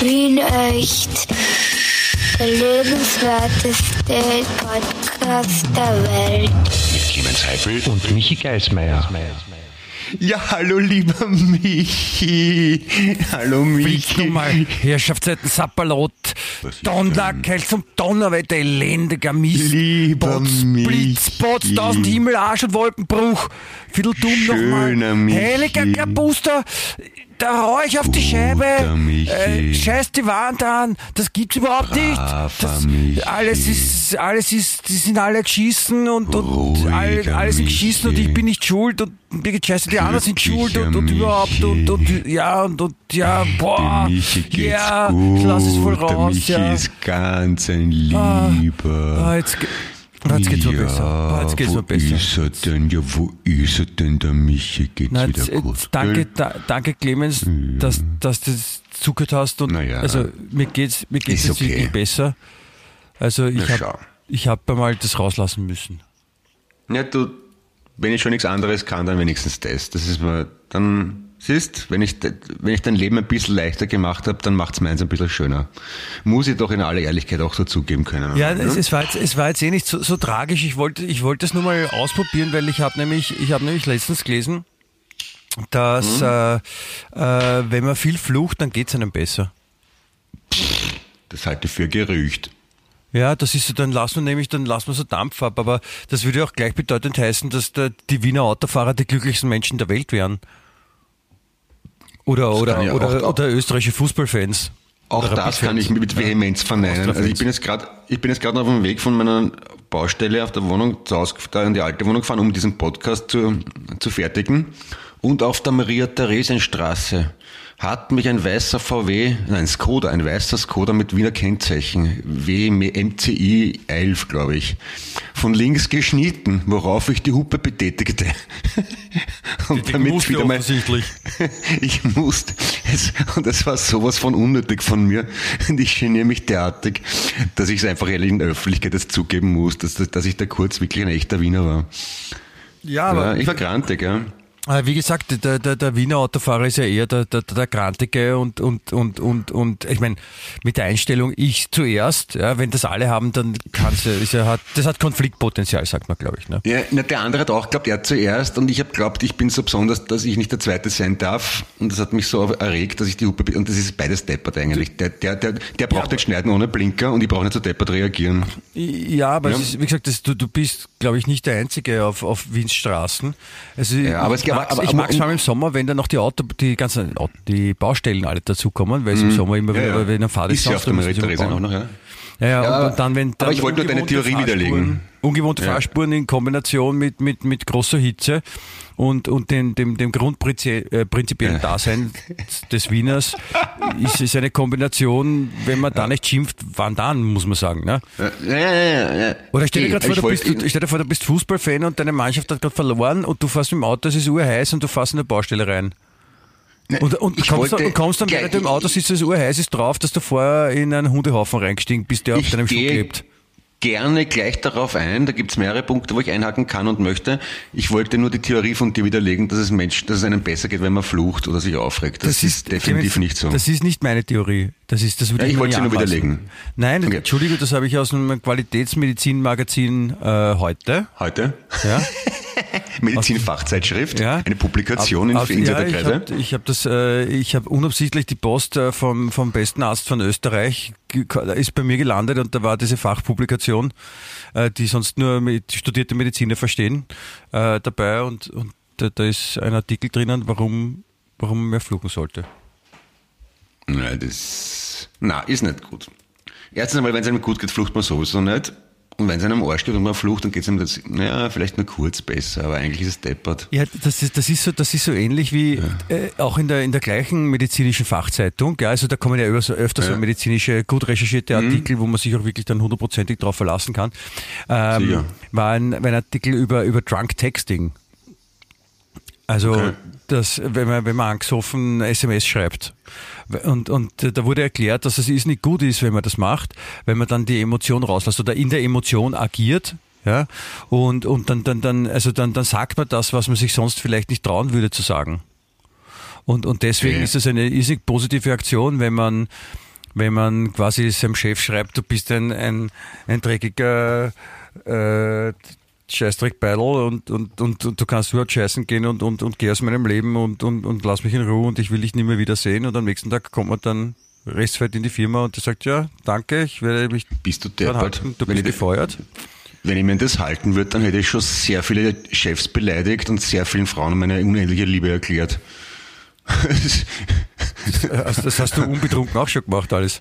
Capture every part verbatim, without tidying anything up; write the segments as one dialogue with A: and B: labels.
A: Wien echt. Der lebenswerteste Podcast der Welt.
B: Mit Clemens Heifel und Michi Geismeier.
C: Ja, hallo lieber Michi. Hallo Michi.
D: Willst du mal, Herrschaftszeiten, Sapperlot, Donnerkeil zum Donnerwetter, elendiger Mist.
C: Lieber Michi.
D: Blitzpotz, tausend Himmel, Arsch und Wolkenbruch. Vierteldumm nochmal.
C: Michi.
D: Heiliger Kapuster, da hau ich auf die Scheibe. Äh, scheiß die Wand an. Das gibt's überhaupt nicht. Das, alles ist, alles ist, die sind alle geschissen und, und alle, alles sind geschissen und ich bin nicht schuld und Birgit Scheiße, die anderen sind schuld und, und überhaupt und, und ja und, und ja, boah, ja, ich lass es voll raus.
C: Michi
D: ja.
C: ist ganz ein Lieber.
D: Ah, jetzt, jetzt geht's mir
C: ja,
D: besser. Ah, jetzt geht's
C: wo
D: mir besser.
C: ist er denn? Ja, wo ist er denn, der Michi? Geht's
D: Na,
C: wieder
D: jetzt,
C: gut?
D: jetzt, danke, da, danke Clemens,
C: ja.
D: dass, dass du das zugehört hast und
C: ja.
D: also mir geht's, mir geht's
C: Ist
D: jetzt
C: okay.
D: wirklich besser. Also ich
C: Na,
D: habe
C: schau.
D: ich hab mal das rauslassen müssen.
C: Ja, du, wenn ich schon nichts anderes kann, dann wenigstens das. Das ist mal, dann, siehst, wenn ich, wenn ich dein Leben ein bisschen leichter gemacht habe, dann macht's meins ein bisschen schöner. Muss ich doch in aller Ehrlichkeit auch so zugeben können.
D: Ja,
C: oder?
D: es, es, war jetzt, es war jetzt eh nicht so, so tragisch. Ich wollte, ich wollte es nur mal ausprobieren, weil ich habe nämlich, ich habe nämlich letztens gelesen, dass
C: hm?
D: äh, äh, wenn man viel flucht, dann geht's einem besser.
C: Das halte ich für Gerücht.
D: Ja, das ist so, dann lassen wir nämlich, dann lassen wir so Dampf ab, aber das würde auch gleichbedeutend heißen, dass der, die Wiener Autofahrer die glücklichsten Menschen der Welt wären. Oder, oder,
C: kann ich
D: oder,
C: auch-
D: oder österreichische Fußballfans.
C: Auch
D: Oder
C: das kann
D: Rapid-Fans.
C: ich mit Vehemenz verneinen. Also ich bin jetzt gerade, ich bin jetzt gerade auf dem Weg von meiner Baustelle auf der Wohnung zu Hause, da in die alte Wohnung gefahren, um diesen Podcast zu, zu fertigen. Und auf der Maria-Theresien-Straße hat mich ein weißer V W, nein, Skoda, ein weißer Skoda mit Wiener Kennzeichen, W M C I elf, glaube ich, von links geschnitten, worauf ich die Hupe betätigte. Und
D: Die
C: damit
D: musste
C: wieder mal,
D: offensichtlich.
C: ich musste, es, und das war sowas von unnötig von mir. Und ich geniere mich derartig, dass ich es einfach ehrlich in der Öffentlichkeit jetzt zugeben muss, dass, dass ich da kurz wirklich ein echter Wiener war.
D: Ja, aber
C: Ja, ich war grantig, ja.
D: Äh, Wie gesagt, der, der, der Wiener Autofahrer ist ja eher der, der, der Grantige und, und, und, und, und ich meine, mit der Einstellung ich zuerst, ja, wenn das alle haben, dann kann's ja, ist ja, hat, das hat Konfliktpotenzial, sagt man, glaube ich. Ne?
C: Ja, na, der andere hat auch geglaubt, er zuerst, und ich habe geglaubt, ich bin so besonders, dass ich nicht der Zweite sein darf, und das hat mich so erregt, dass ich die Hupe, und das ist beides deppert eigentlich. Der, der, der, der braucht nicht schneiden ohne Blinker und ich brauche nicht so deppert reagieren.
D: Ja, aber
C: Ja.
D: Es ist, wie gesagt, das, du, du bist, glaube ich, nicht der Einzige auf, auf Wiens Straßen. Also,
C: Ja, aber es
D: ich
C: gibt-
D: mag's,
C: aber-
D: ich
C: aber-
D: mag's vor allem im Sommer, wenn dann noch die Auto, die ganzen, Auto- die Baustellen alle dazukommen, weil es im Sommer immer
C: Ja,
D: wieder,
C: ja.
D: wenn ein Fahrt
C: Ist ja auf der Maria-Theresien auch noch, ja.
D: Ja, ja,
C: Ja,
D: und, und dann, wenn dann
C: aber ich wollte nur deine
D: ungewohnte
C: Theorie widerlegen.
D: Ungewohnte
C: Ja.
D: Fahrspuren in Kombination mit, mit, mit großer Hitze und, und dem, dem, dem grundprinzipiellen äh, prinzipiellen
C: Ja.
D: Dasein des Wieners ist es eine Kombination, wenn man da nicht schimpft, wann dann, muss man sagen. Ne?
C: Ja, ja, ja, ja.
D: Oder stell dir
C: Ey,
D: gerade vor,
C: ich
D: du bist,
C: wollte-
D: du, stell dir vor, du bist Fußballfan und deine Mannschaft hat gerade verloren und du fährst mit dem Auto, es ist urheiß und du fährst in eine Baustelle rein. Und, und
C: ich
D: kommst, dann,
C: wollte
D: und kommst dann,
C: gleich-
D: während du im Auto sitzt, es urheiß ist drauf, dass du vorher in einen Hundehaufen reingestiegen bist, der auf
C: Ich
D: deinem Schuh
C: gehe
D: klebt.
C: gerne gleich darauf ein. Da gibt's mehrere Punkte, wo ich einhaken kann und möchte. Ich wollte nur die Theorie von dir widerlegen, dass es Mensch, dass es einem besser geht, wenn man flucht oder sich aufregt. Das, ist definitiv
D: Clemens,
C: nicht so.
D: Das ist nicht meine Theorie. Das ist, das würde
C: Ja, ich
D: mir
C: wollte
D: nie
C: sie nur
D: anmaßen.
C: widerlegen.
D: Nein,
C: Okay.
D: Entschuldigung, das habe ich aus einem Qualitätsmedizin-Magazin äh, heute.
C: Heute?
D: Ja.
C: Medizinfachzeitschrift,
D: Ja.
C: eine Publikation
D: Ab- ab-
C: in
D: ja,
C: Insiderkreise.
D: ich habe ich hab das, äh, ich habe unabsichtlich die Post äh, vom, vom besten Arzt von Österreich ge- ist bei mir gelandet und da war diese Fachpublikation, äh, die sonst nur mit studierte Mediziner verstehen, äh, dabei und, und da, da ist ein Artikel drinnen, warum, warum man mehr fluchen sollte.
C: Nein, das, na, ist nicht gut. Erstens einmal, wenn es einem gut geht, flucht man sowieso nicht. Und wenn es einem Arsch geht und man flucht, dann geht es einem das, naja, vielleicht nur kurz besser, aber eigentlich ist es deppert.
D: Ja, das ist, das ist so, das ist so ähnlich wie äh, auch in der in der gleichen medizinischen Fachzeitung. Ja, also da kommen ja öfter, öfter
C: Ja.
D: so medizinische, gut recherchierte Artikel, wo man sich auch wirklich dann hundertprozentig drauf verlassen kann. Ähm,
C: Sicher.
D: war ein, war ein Artikel über über Drunk Texting. Also
C: Okay.
D: das, wenn man wenn man angesoffen S M S schreibt. Und, und da wurde erklärt, dass es ist nicht gut ist, wenn man das macht, wenn man dann die Emotion rauslässt oder in der Emotion agiert, ja, und, und dann, dann, dann, also dann, dann sagt man das, was man sich sonst vielleicht nicht trauen würde zu sagen. Und, und deswegen
C: Okay.
D: ist es eine irrsinnig positive Aktion, wenn man, wenn man quasi seinem Chef schreibt, du bist ein, ein, ein dreckiger äh, Scheißdreckbeidel und, und, und, und du kannst überhaupt scheißen gehen und, und, und geh aus meinem Leben und, und, und lass mich in Ruhe und ich will dich nicht mehr wiedersehen. Und am nächsten Tag kommt man dann restzeit in die Firma und der sagt, ja, danke, ich werde mich
C: bist du deppert?
D: halten, du
C: wenn
D: bist
C: ich,
D: gefeuert.
C: Wenn ich mir das halten würde, dann hätte ich schon sehr viele Chefs beleidigt und sehr vielen Frauen meine unendliche Liebe erklärt.
D: Also das hast du unbetrunken auch schon gemacht, alles.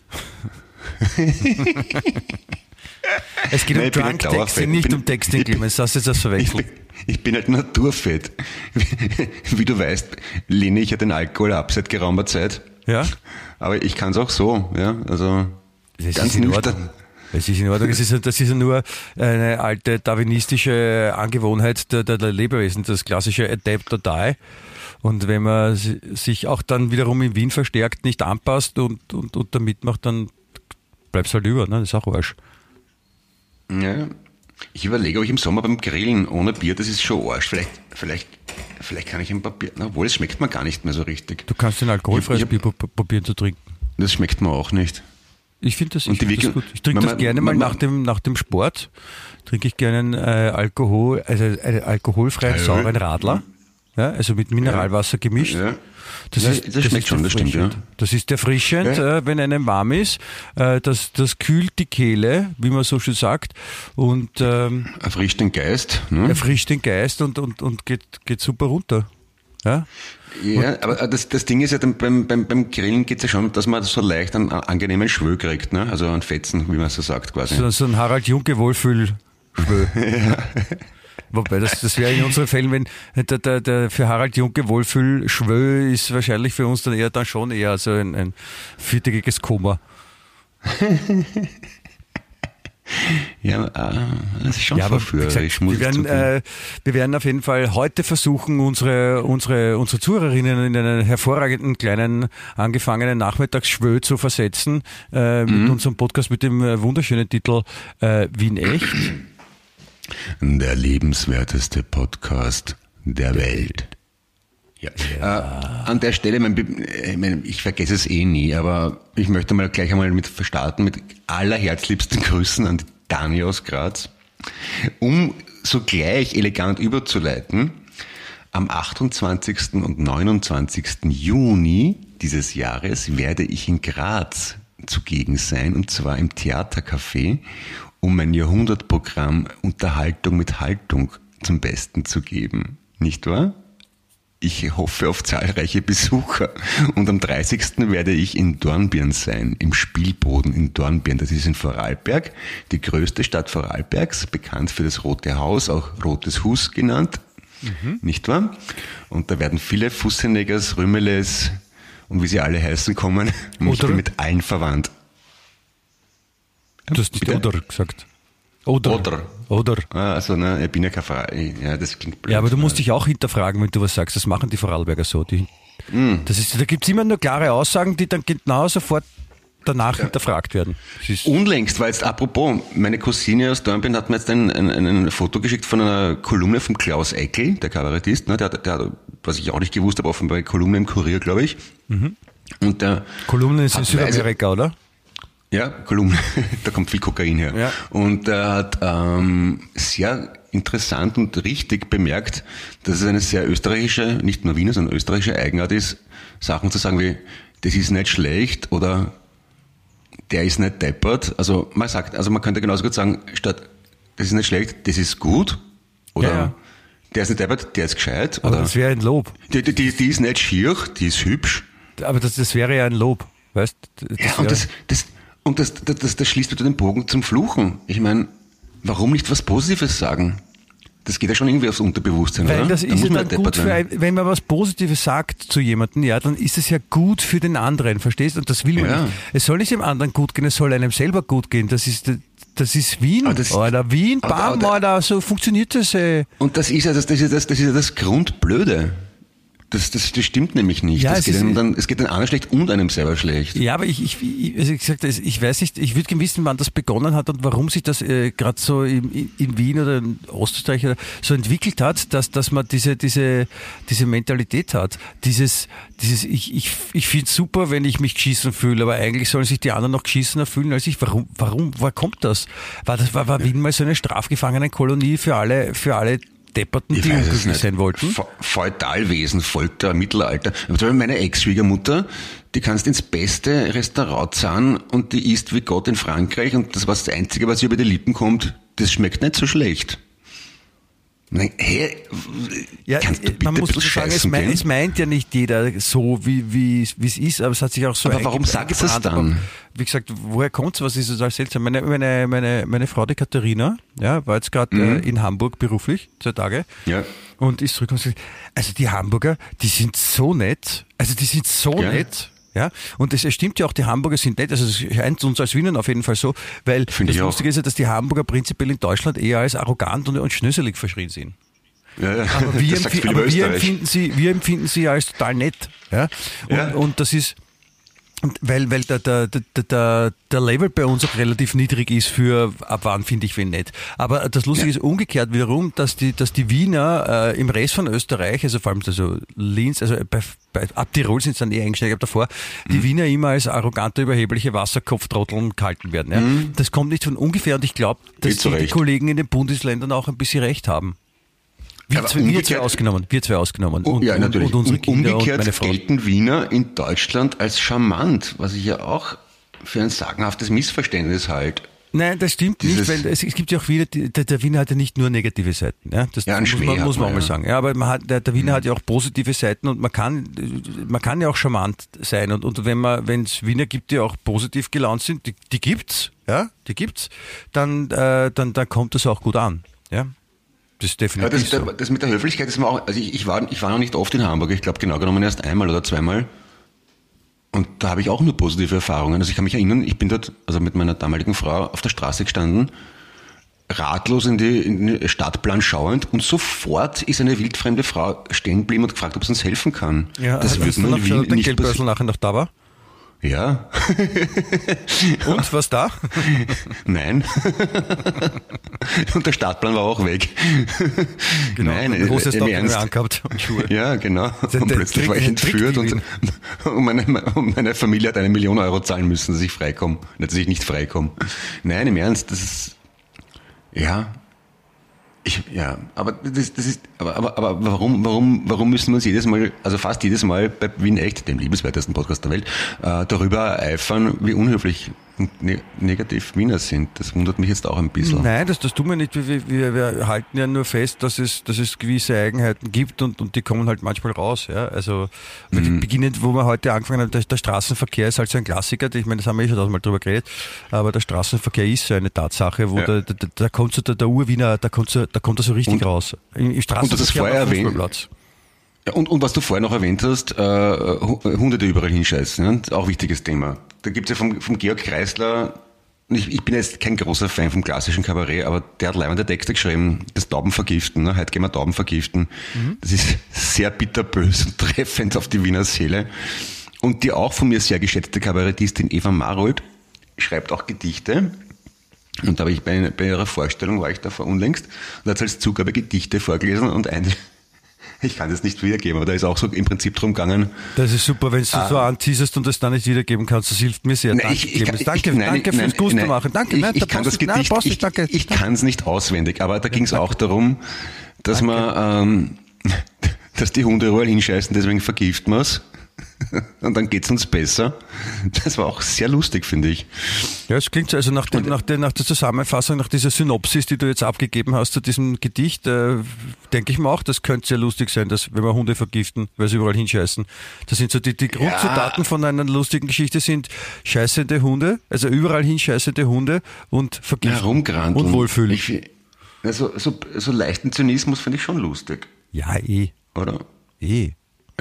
D: Es geht
C: Nein,
D: um Drunk Texting, nicht
C: bin,
D: um Texting, Clemens, hast du jetzt das verwechselt?
C: Ich, ich bin halt naturfett. Wie, wie du weißt, lehne ich ja den Alkohol ab seit geraumer Zeit.
D: Ja.
C: Aber ich kann es auch so, ja, also
D: das
C: ganz
D: ist in
C: nüchtern.
D: Ordnung. Das ist in Ordnung. Das ist, das ist ja nur eine alte darwinistische Angewohnheit der, der, der Lebewesen, das klassische Adapt or Die. Und wenn man sich auch dann wiederum in Wien verstärkt nicht anpasst und, und, und da mitmacht, dann bleibt es halt über, ne? Das ist auch Arsch.
C: Ja, ich überlege, ob ich im Sommer beim Grillen ohne Bier, das ist schon Arsch. Vielleicht, vielleicht, vielleicht kann ich ein paar Bier, obwohl es schmeckt mir gar nicht mehr so richtig.
D: Du kannst ein alkoholfreies Bier probieren zu trinken.
C: Das schmeckt mir auch nicht.
D: Ich finde das,
C: Und
D: ich
C: die
D: find das gut. Ich trinke das gerne mal nach dem, nach dem Sport. Trinke ich gerne einen äh, Alkohol, also einen alkoholfreien,
C: Ja.
D: sauren Radler. Ja, also mit Mineralwasser gemischt.
C: Ja.
D: Das,
C: Ja,
D: ist,
C: das
D: das
C: schmeckt
D: ist
C: schon, das stimmt, ja.
D: Das ist erfrischend,
C: Ja.
D: äh, wenn einem warm ist. Äh, das, das kühlt die Kehle, wie man so schön sagt, und ähm,
C: Erfrischt den Geist. Ne?
D: erfrischt den Geist und, und, und geht, geht super runter. Ja?
C: Ja, aber das, das Ding ist ja, dann beim, beim, beim Grillen geht es ja schon, dass man so leicht einen angenehmen Schwö kriegt, ne? Also einen Fetzen, wie man so sagt quasi.
D: So, so ein Harald Junke Wohlfühl-Schwö. ja. Wobei, das, das wäre in unseren Fällen, wenn der, der, der für Harald Junke Wohlfühl-Schwö ist wahrscheinlich für uns dann eher dann schon eher so ein, ein viertägiges Koma.
C: Ja, äh, das ist schon
D: Ja, aber wie
C: verführerisch,
D: gesagt,
C: muss
D: wir,
C: ich
D: werden,
C: zugeben.
D: äh, wir werden auf jeden Fall heute versuchen, unsere, unsere, unsere Zuhörerinnen in einen hervorragenden kleinen angefangenen Nachmittagsschwö zu versetzen äh, mit
C: Mhm.
D: unserem Podcast mit dem äh, wunderschönen Titel äh, Wien echt.
C: Der lebenswerteste Podcast der Welt. Ja. Äh, an der Stelle, mein, ich, mein, ich vergesse es eh nie, aber ich möchte mal gleich einmal mit verstarten mit allerherzliebsten Grüßen an die Dani aus Graz, um sogleich elegant überzuleiten. Am achtundzwanzigsten und neunundzwanzigsten Juni dieses Jahres werde ich in Graz zugegen sein, und zwar im Theatercafé, um mein Jahrhundertprogramm Unterhaltung mit Haltung zum Besten zu geben. Nicht wahr? Ich hoffe auf zahlreiche Besucher. Und am dreißigsten werde ich in Dornbirn sein, im Spielboden in Dornbirn. Das ist in Vorarlberg, die größte Stadt Vorarlbergs, bekannt für das Rote Haus, auch Rotes Hus genannt. Mhm. Nicht wahr? Und da werden viele Fussenegers, Rümmeles und wie sie alle heißen kommen. Und ich bin mit allen verwandt.
D: Du hast nicht
C: Bitte?
D: oder gesagt. Oder.
C: Oder.
D: Oder.
C: Ah, also, ne, ich bin ja kein Frau. Ja, das klingt blöd.
D: Ja, aber du musst dich auch hinterfragen, wenn du was sagst. Das machen die Vorarlberger so. Die, mm. das ist, da gibt es immer nur klare Aussagen, die dann genau sofort danach ja. hinterfragt werden.
C: Unlängst war jetzt, apropos, meine Cousine aus Dornbirn hat mir jetzt ein, ein, ein Foto geschickt von einer Kolumne von Klaus Eckel, der Kabarettist, ne, der, der hat, was ich auch nicht gewusst habe, offenbar eine Kolumne im Kurier, glaube ich. Mhm. Und der
D: Kolumne ist in Südamerika, also, oder?
C: Ja, Kolumne, da kommt viel Kokain her. Ja. Und er hat ähm, sehr interessant und richtig bemerkt, dass es eine sehr österreichische, nicht nur Wiener, sondern österreichische Eigenart ist, Sachen zu sagen wie, das ist nicht schlecht oder der ist nicht deppert. Also man sagt, also man könnte genauso gut sagen, statt das ist nicht schlecht, das ist gut. Oder ja, ja. der ist nicht deppert, der ist gescheit.
D: Aber
C: oder
D: das wäre ein Lob.
C: Die, die, die ist nicht schier, die ist hübsch.
D: Aber das, das wäre ja ein Lob, weißt du?
C: Ja, und das, das Und das, das, das, das schließt wieder den Bogen zum Fluchen. Ich meine, warum nicht was Positives sagen? Das geht ja schon irgendwie aufs Unterbewusstsein,
D: Weil
C: oder?
D: das ist ja dann gut für, ein, wenn man was Positives sagt zu jemandem, ja, dann ist es ja gut für den anderen, verstehst du? Und das will man ja. nicht. Es soll nicht dem anderen gut gehen, es soll einem selber gut gehen. Das ist, das ist Wien, das, oder Wien, bam, oder so funktioniert das. Ey.
C: Und das ist ja das, das, ist das, das, ist ja das Grundblöde. Das, das, das stimmt nämlich nicht.
D: Ja,
C: das
D: es,
C: geht
D: ist,
C: einem dann, es geht den anderen schlecht und einem selber schlecht.
D: Ja, aber ich, ich, ich, also ich, gesagt, ich weiß nicht, ich würde gerne wissen, wann das begonnen hat und warum sich das äh, gerade so in, in Wien oder in Österreich oder so entwickelt hat, dass, dass man diese, diese, diese Mentalität hat. Dieses, dieses, ich, ich, ich finde es super, wenn ich mich geschissen fühle, aber eigentlich sollen sich die anderen noch geschissener fühlen als ich. Warum, warum, woher kommt das? War das, war, war Wien mal so eine Strafgefangenenkolonie für alle, für alle Depperten, die unglücklich sein wollten?
C: Feudalwesen, Folter, Mittelalter. Meine Ex-Schwiegermutter, die kannst ins beste Restaurant zahlen und die isst wie Gott in Frankreich und das war das Einzige, was ihr über die Lippen kommt, das schmeckt nicht so schlecht. Hey,
D: ja, man muss sagen, es, mein, es meint ja nicht jeder so, wie, wie, wie es ist, aber es hat sich auch so.
C: Aber warum sagt es dann?
D: Wie gesagt, woher kommt es? Was ist total seltsam? Meine, meine, meine, meine Frau, die Katharina, ja, war jetzt gerade mhm. äh, in Hamburg beruflich, zwei Tage. Ja. Und ist zurück und sagt, also die Hamburger, die sind so nett, also die sind so ja. nett. Ja, und es stimmt ja auch, die Hamburger sind nett, also es scheint uns als Wienern auf jeden Fall so, weil Find das Lustige ist ja, dass die Hamburger prinzipiell in Deutschland eher als arrogant und, und schnöselig verschrien sind. Ja, ja. Aber, wir, empf- aber wir, empfinden sie, wir empfinden sie als total nett. Ja? Und, ja. und das ist, weil, weil der, der, der, der Level bei uns auch relativ niedrig ist für ab wann finde ich wen nett. Aber das Lustige ja. ist umgekehrt wiederum, dass die, dass die Wiener äh, im Rest von Österreich, also vor allem also Linz, also bei, bei, ab Tirol sind es dann eher eingestiegen, davor, die mhm. Wiener immer als arrogante, überhebliche Wasserkopftrotteln gehalten werden. Ja? Mhm. Das kommt nicht von ungefähr und ich glaube, dass die, die Kollegen in den Bundesländern auch ein bisschen recht haben. Wir, zwei, wir zwei ausgenommen, wir zwei ausgenommen.
C: Und, ja, natürlich.
D: Und, und unsere Kinder
C: umgekehrt
D: und meine Frau.
C: Gelten Wiener in Deutschland als charmant, was ich ja auch für ein sagenhaftes Missverständnis halte.
D: Nein, das stimmt Dieses nicht, weil es, es gibt ja auch wieder, der, der Wiener hat ja nicht nur negative Seiten. Ja, das
C: ja,
D: muss man, muss man auch
C: ja.
D: mal sagen. Ja, aber man hat, der, der Wiener mhm. hat ja auch positive Seiten und man kann, man kann ja auch charmant sein. Und, und wenn man, wenn es Wiener gibt, die auch positiv gelaunt sind, die, die gibt's, ja, die gibt's, dann, äh, dann, dann kommt das auch gut an, ja. Das ist definitiv
C: ja, das,
D: so.
C: das mit der Höflichkeit ist mir auch, also ich, ich, war, ich war noch nicht oft in Hamburg, ich glaube genau genommen erst einmal oder zweimal. Und da habe ich auch nur positive Erfahrungen. Also ich kann mich erinnern, ich bin dort, also mit meiner damaligen Frau auf der Straße gestanden, ratlos in die, in den Stadtplan schauend und sofort ist eine wildfremde Frau stehen geblieben und gefragt, ob sie uns helfen kann.
D: Ja, das wird nur in Wien nicht passieren. Nachher noch da war?
C: Ja.
D: Und, was da?
C: Nein. Und der Startplan war auch weg.
D: Genau,
C: Nein,
D: ein großes Stock angehabt und Schuhe.
C: Ja, genau. Und plötzlich war ich entführt und, und, meine, und meine Familie hat eine Million Euro zahlen müssen, dass ich freikomme. Dass ich nicht freikomme. Nein, im Ernst, das ist, ja, ich, ja, aber das, das ist, aber, aber, aber warum, warum, warum müssen wir uns jedes Mal, also fast jedes Mal bei Wien echt, dem liebenswertesten Podcast der Welt, äh, darüber eifern, wie unhöflich und ne- negativ Wiener sind? Das wundert mich jetzt auch ein bisschen.
D: Nein, das, das tun wir nicht. Wir, wir, wir halten ja nur fest, dass es, dass es gewisse Eigenheiten gibt und, und die kommen halt manchmal raus. Ja? Also mhm. beginnend, wo wir heute angefangen haben, der, der Straßenverkehr ist halt so ein Klassiker. Ich meine, das haben wir eh schon tausendmal drüber geredet, aber der Straßenverkehr ist so eine Tatsache, wo ja. da, da, da kommt so der, der Urwiener, da kommt so, da kommt er so richtig und, raus. Im Straßenverkehr
C: und das ist vorher erwähnt. Ja, und, und was du vorher noch erwähnt hast, äh, Hunde, die überall hinscheißen, ja? Auch wichtiges Thema. Da gibt's ja vom, vom Georg Kreisler, ich, ich bin jetzt kein großer Fan vom klassischen Kabarett, aber der hat leibende Texte geschrieben, das Taubenvergiften, ne? Heute gehen wir Tauben vergiften. Mhm. Das ist sehr bitterbös und treffend auf die Wiener Seele. Und die auch von mir sehr geschätzte Kabarettistin Eva Marold schreibt auch Gedichte. Und da habe ich bei, bei ihrer Vorstellung, war ich da vor unlängst, und hat als Zugabe Gedichte vorgelesen und eine, ich kann das nicht wiedergeben, aber da ist auch so im Prinzip drum gegangen.
D: Das ist super, wenn du ah, so anteaserst und das dann nicht wiedergeben kannst, das hilft mir sehr.
C: Nein,
D: danke,
C: ich, ich kann,
D: danke,
C: ich, nein,
D: danke
C: nein,
D: fürs Gusto machen. Danke,
C: ich,
D: nein,
C: ich kann das Gedicht, nein, ich, danke, ich kann es nicht auswendig, aber da ging es auch darum, dass danke. man, ähm, dass die Hunde überall hinscheißen, deswegen vergiften wir es. Und dann geht's uns besser. Das war auch sehr lustig, finde ich.
D: Ja, es klingt so, also nach, den, nach, der, nach der Zusammenfassung, nach dieser Synopsis, die du jetzt abgegeben hast zu diesem Gedicht, äh, denke ich mir auch, das könnte sehr lustig sein, dass wenn wir Hunde vergiften, weil sie überall hinscheißen. Das sind so die, die Grundzutaten ja. von einer lustigen Geschichte sind scheißende Hunde, also überall hinscheißende Hunde und vergiften
C: ja,
D: und wohlfühlen.
C: Ich, also, so, so leichten Zynismus finde ich schon lustig.
D: Ja, eh.
C: Oder?
D: Eh.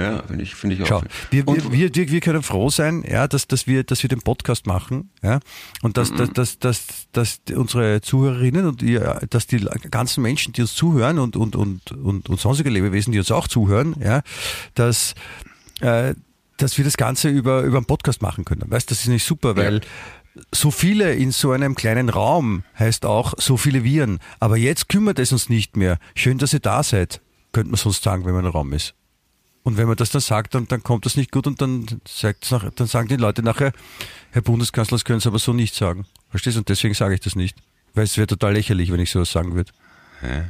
C: Ja, finde ich, finde ich auch.
D: Schau, wir, wir, wir, wir, wir können froh sein, ja, dass, dass, wir, dass wir den Podcast machen, ja, und dass, mhm. dass, dass, dass, dass unsere Zuhörerinnen und ihr, dass die ganzen Menschen, die uns zuhören und, und, und, und, und sonstige Lebewesen, die uns auch zuhören, ja, dass, äh, dass wir das Ganze über, über einen Podcast machen können. Weißt du, das ist nicht super, weil ja. so viele in so einem kleinen Raum heißt auch so viele Viren. Aber jetzt kümmert es uns nicht mehr. Schön, dass ihr da seid, könnte man sonst sagen, wenn man im Raum ist. Und wenn man das dann sagt, dann, dann kommt das nicht gut und dann, sagt's nach, dann sagen die Leute nachher, Herr Bundeskanzler, das können Sie aber so nicht sagen. Verstehst du? Und deswegen sage ich das nicht. Weil es wäre total lächerlich, wenn ich sowas sagen würde.
C: Hä?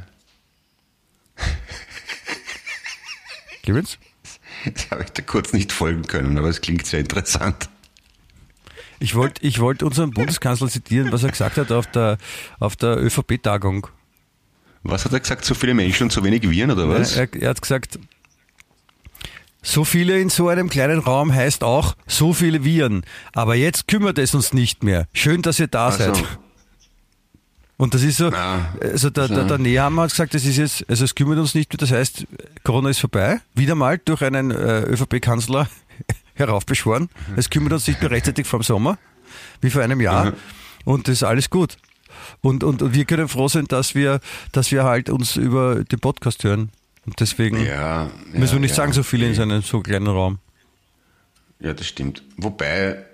D: Clemens?
C: Das habe ich da kurz nicht folgen können, aber es klingt sehr interessant.
D: Ich wollte ich wollt unseren Bundeskanzler zitieren, was er gesagt hat auf der, auf der ÖVP-Tagung.
C: Was hat er gesagt? So viele Menschen und so wenig Viren, oder was?
D: Er, er hat gesagt, so viele in so einem kleinen Raum heißt auch so viele Viren. Aber jetzt kümmert es uns nicht mehr. Schön, dass ihr da
C: Ach
D: seid.
C: So.
D: Und das ist so,
C: Na,
D: also der, der, der Nehammer hat gesagt, das ist jetzt, also es kümmert uns nicht mehr. Das heißt, Corona ist vorbei. Wieder mal durch einen äh, ÖVP-Kanzler heraufbeschworen. Es kümmert uns nicht mehr rechtzeitig vor dem Sommer, wie vor einem Jahr. Mhm. Und das ist alles gut. Und, und, und wir können froh sein, dass wir, dass wir halt uns über den Podcast hören. Und deswegen
C: ja, ja,
D: müssen wir nicht
C: ja,
D: sagen, so viele
C: okay.
D: in so einem so kleinen Raum.
C: Ja, das stimmt. Wobei,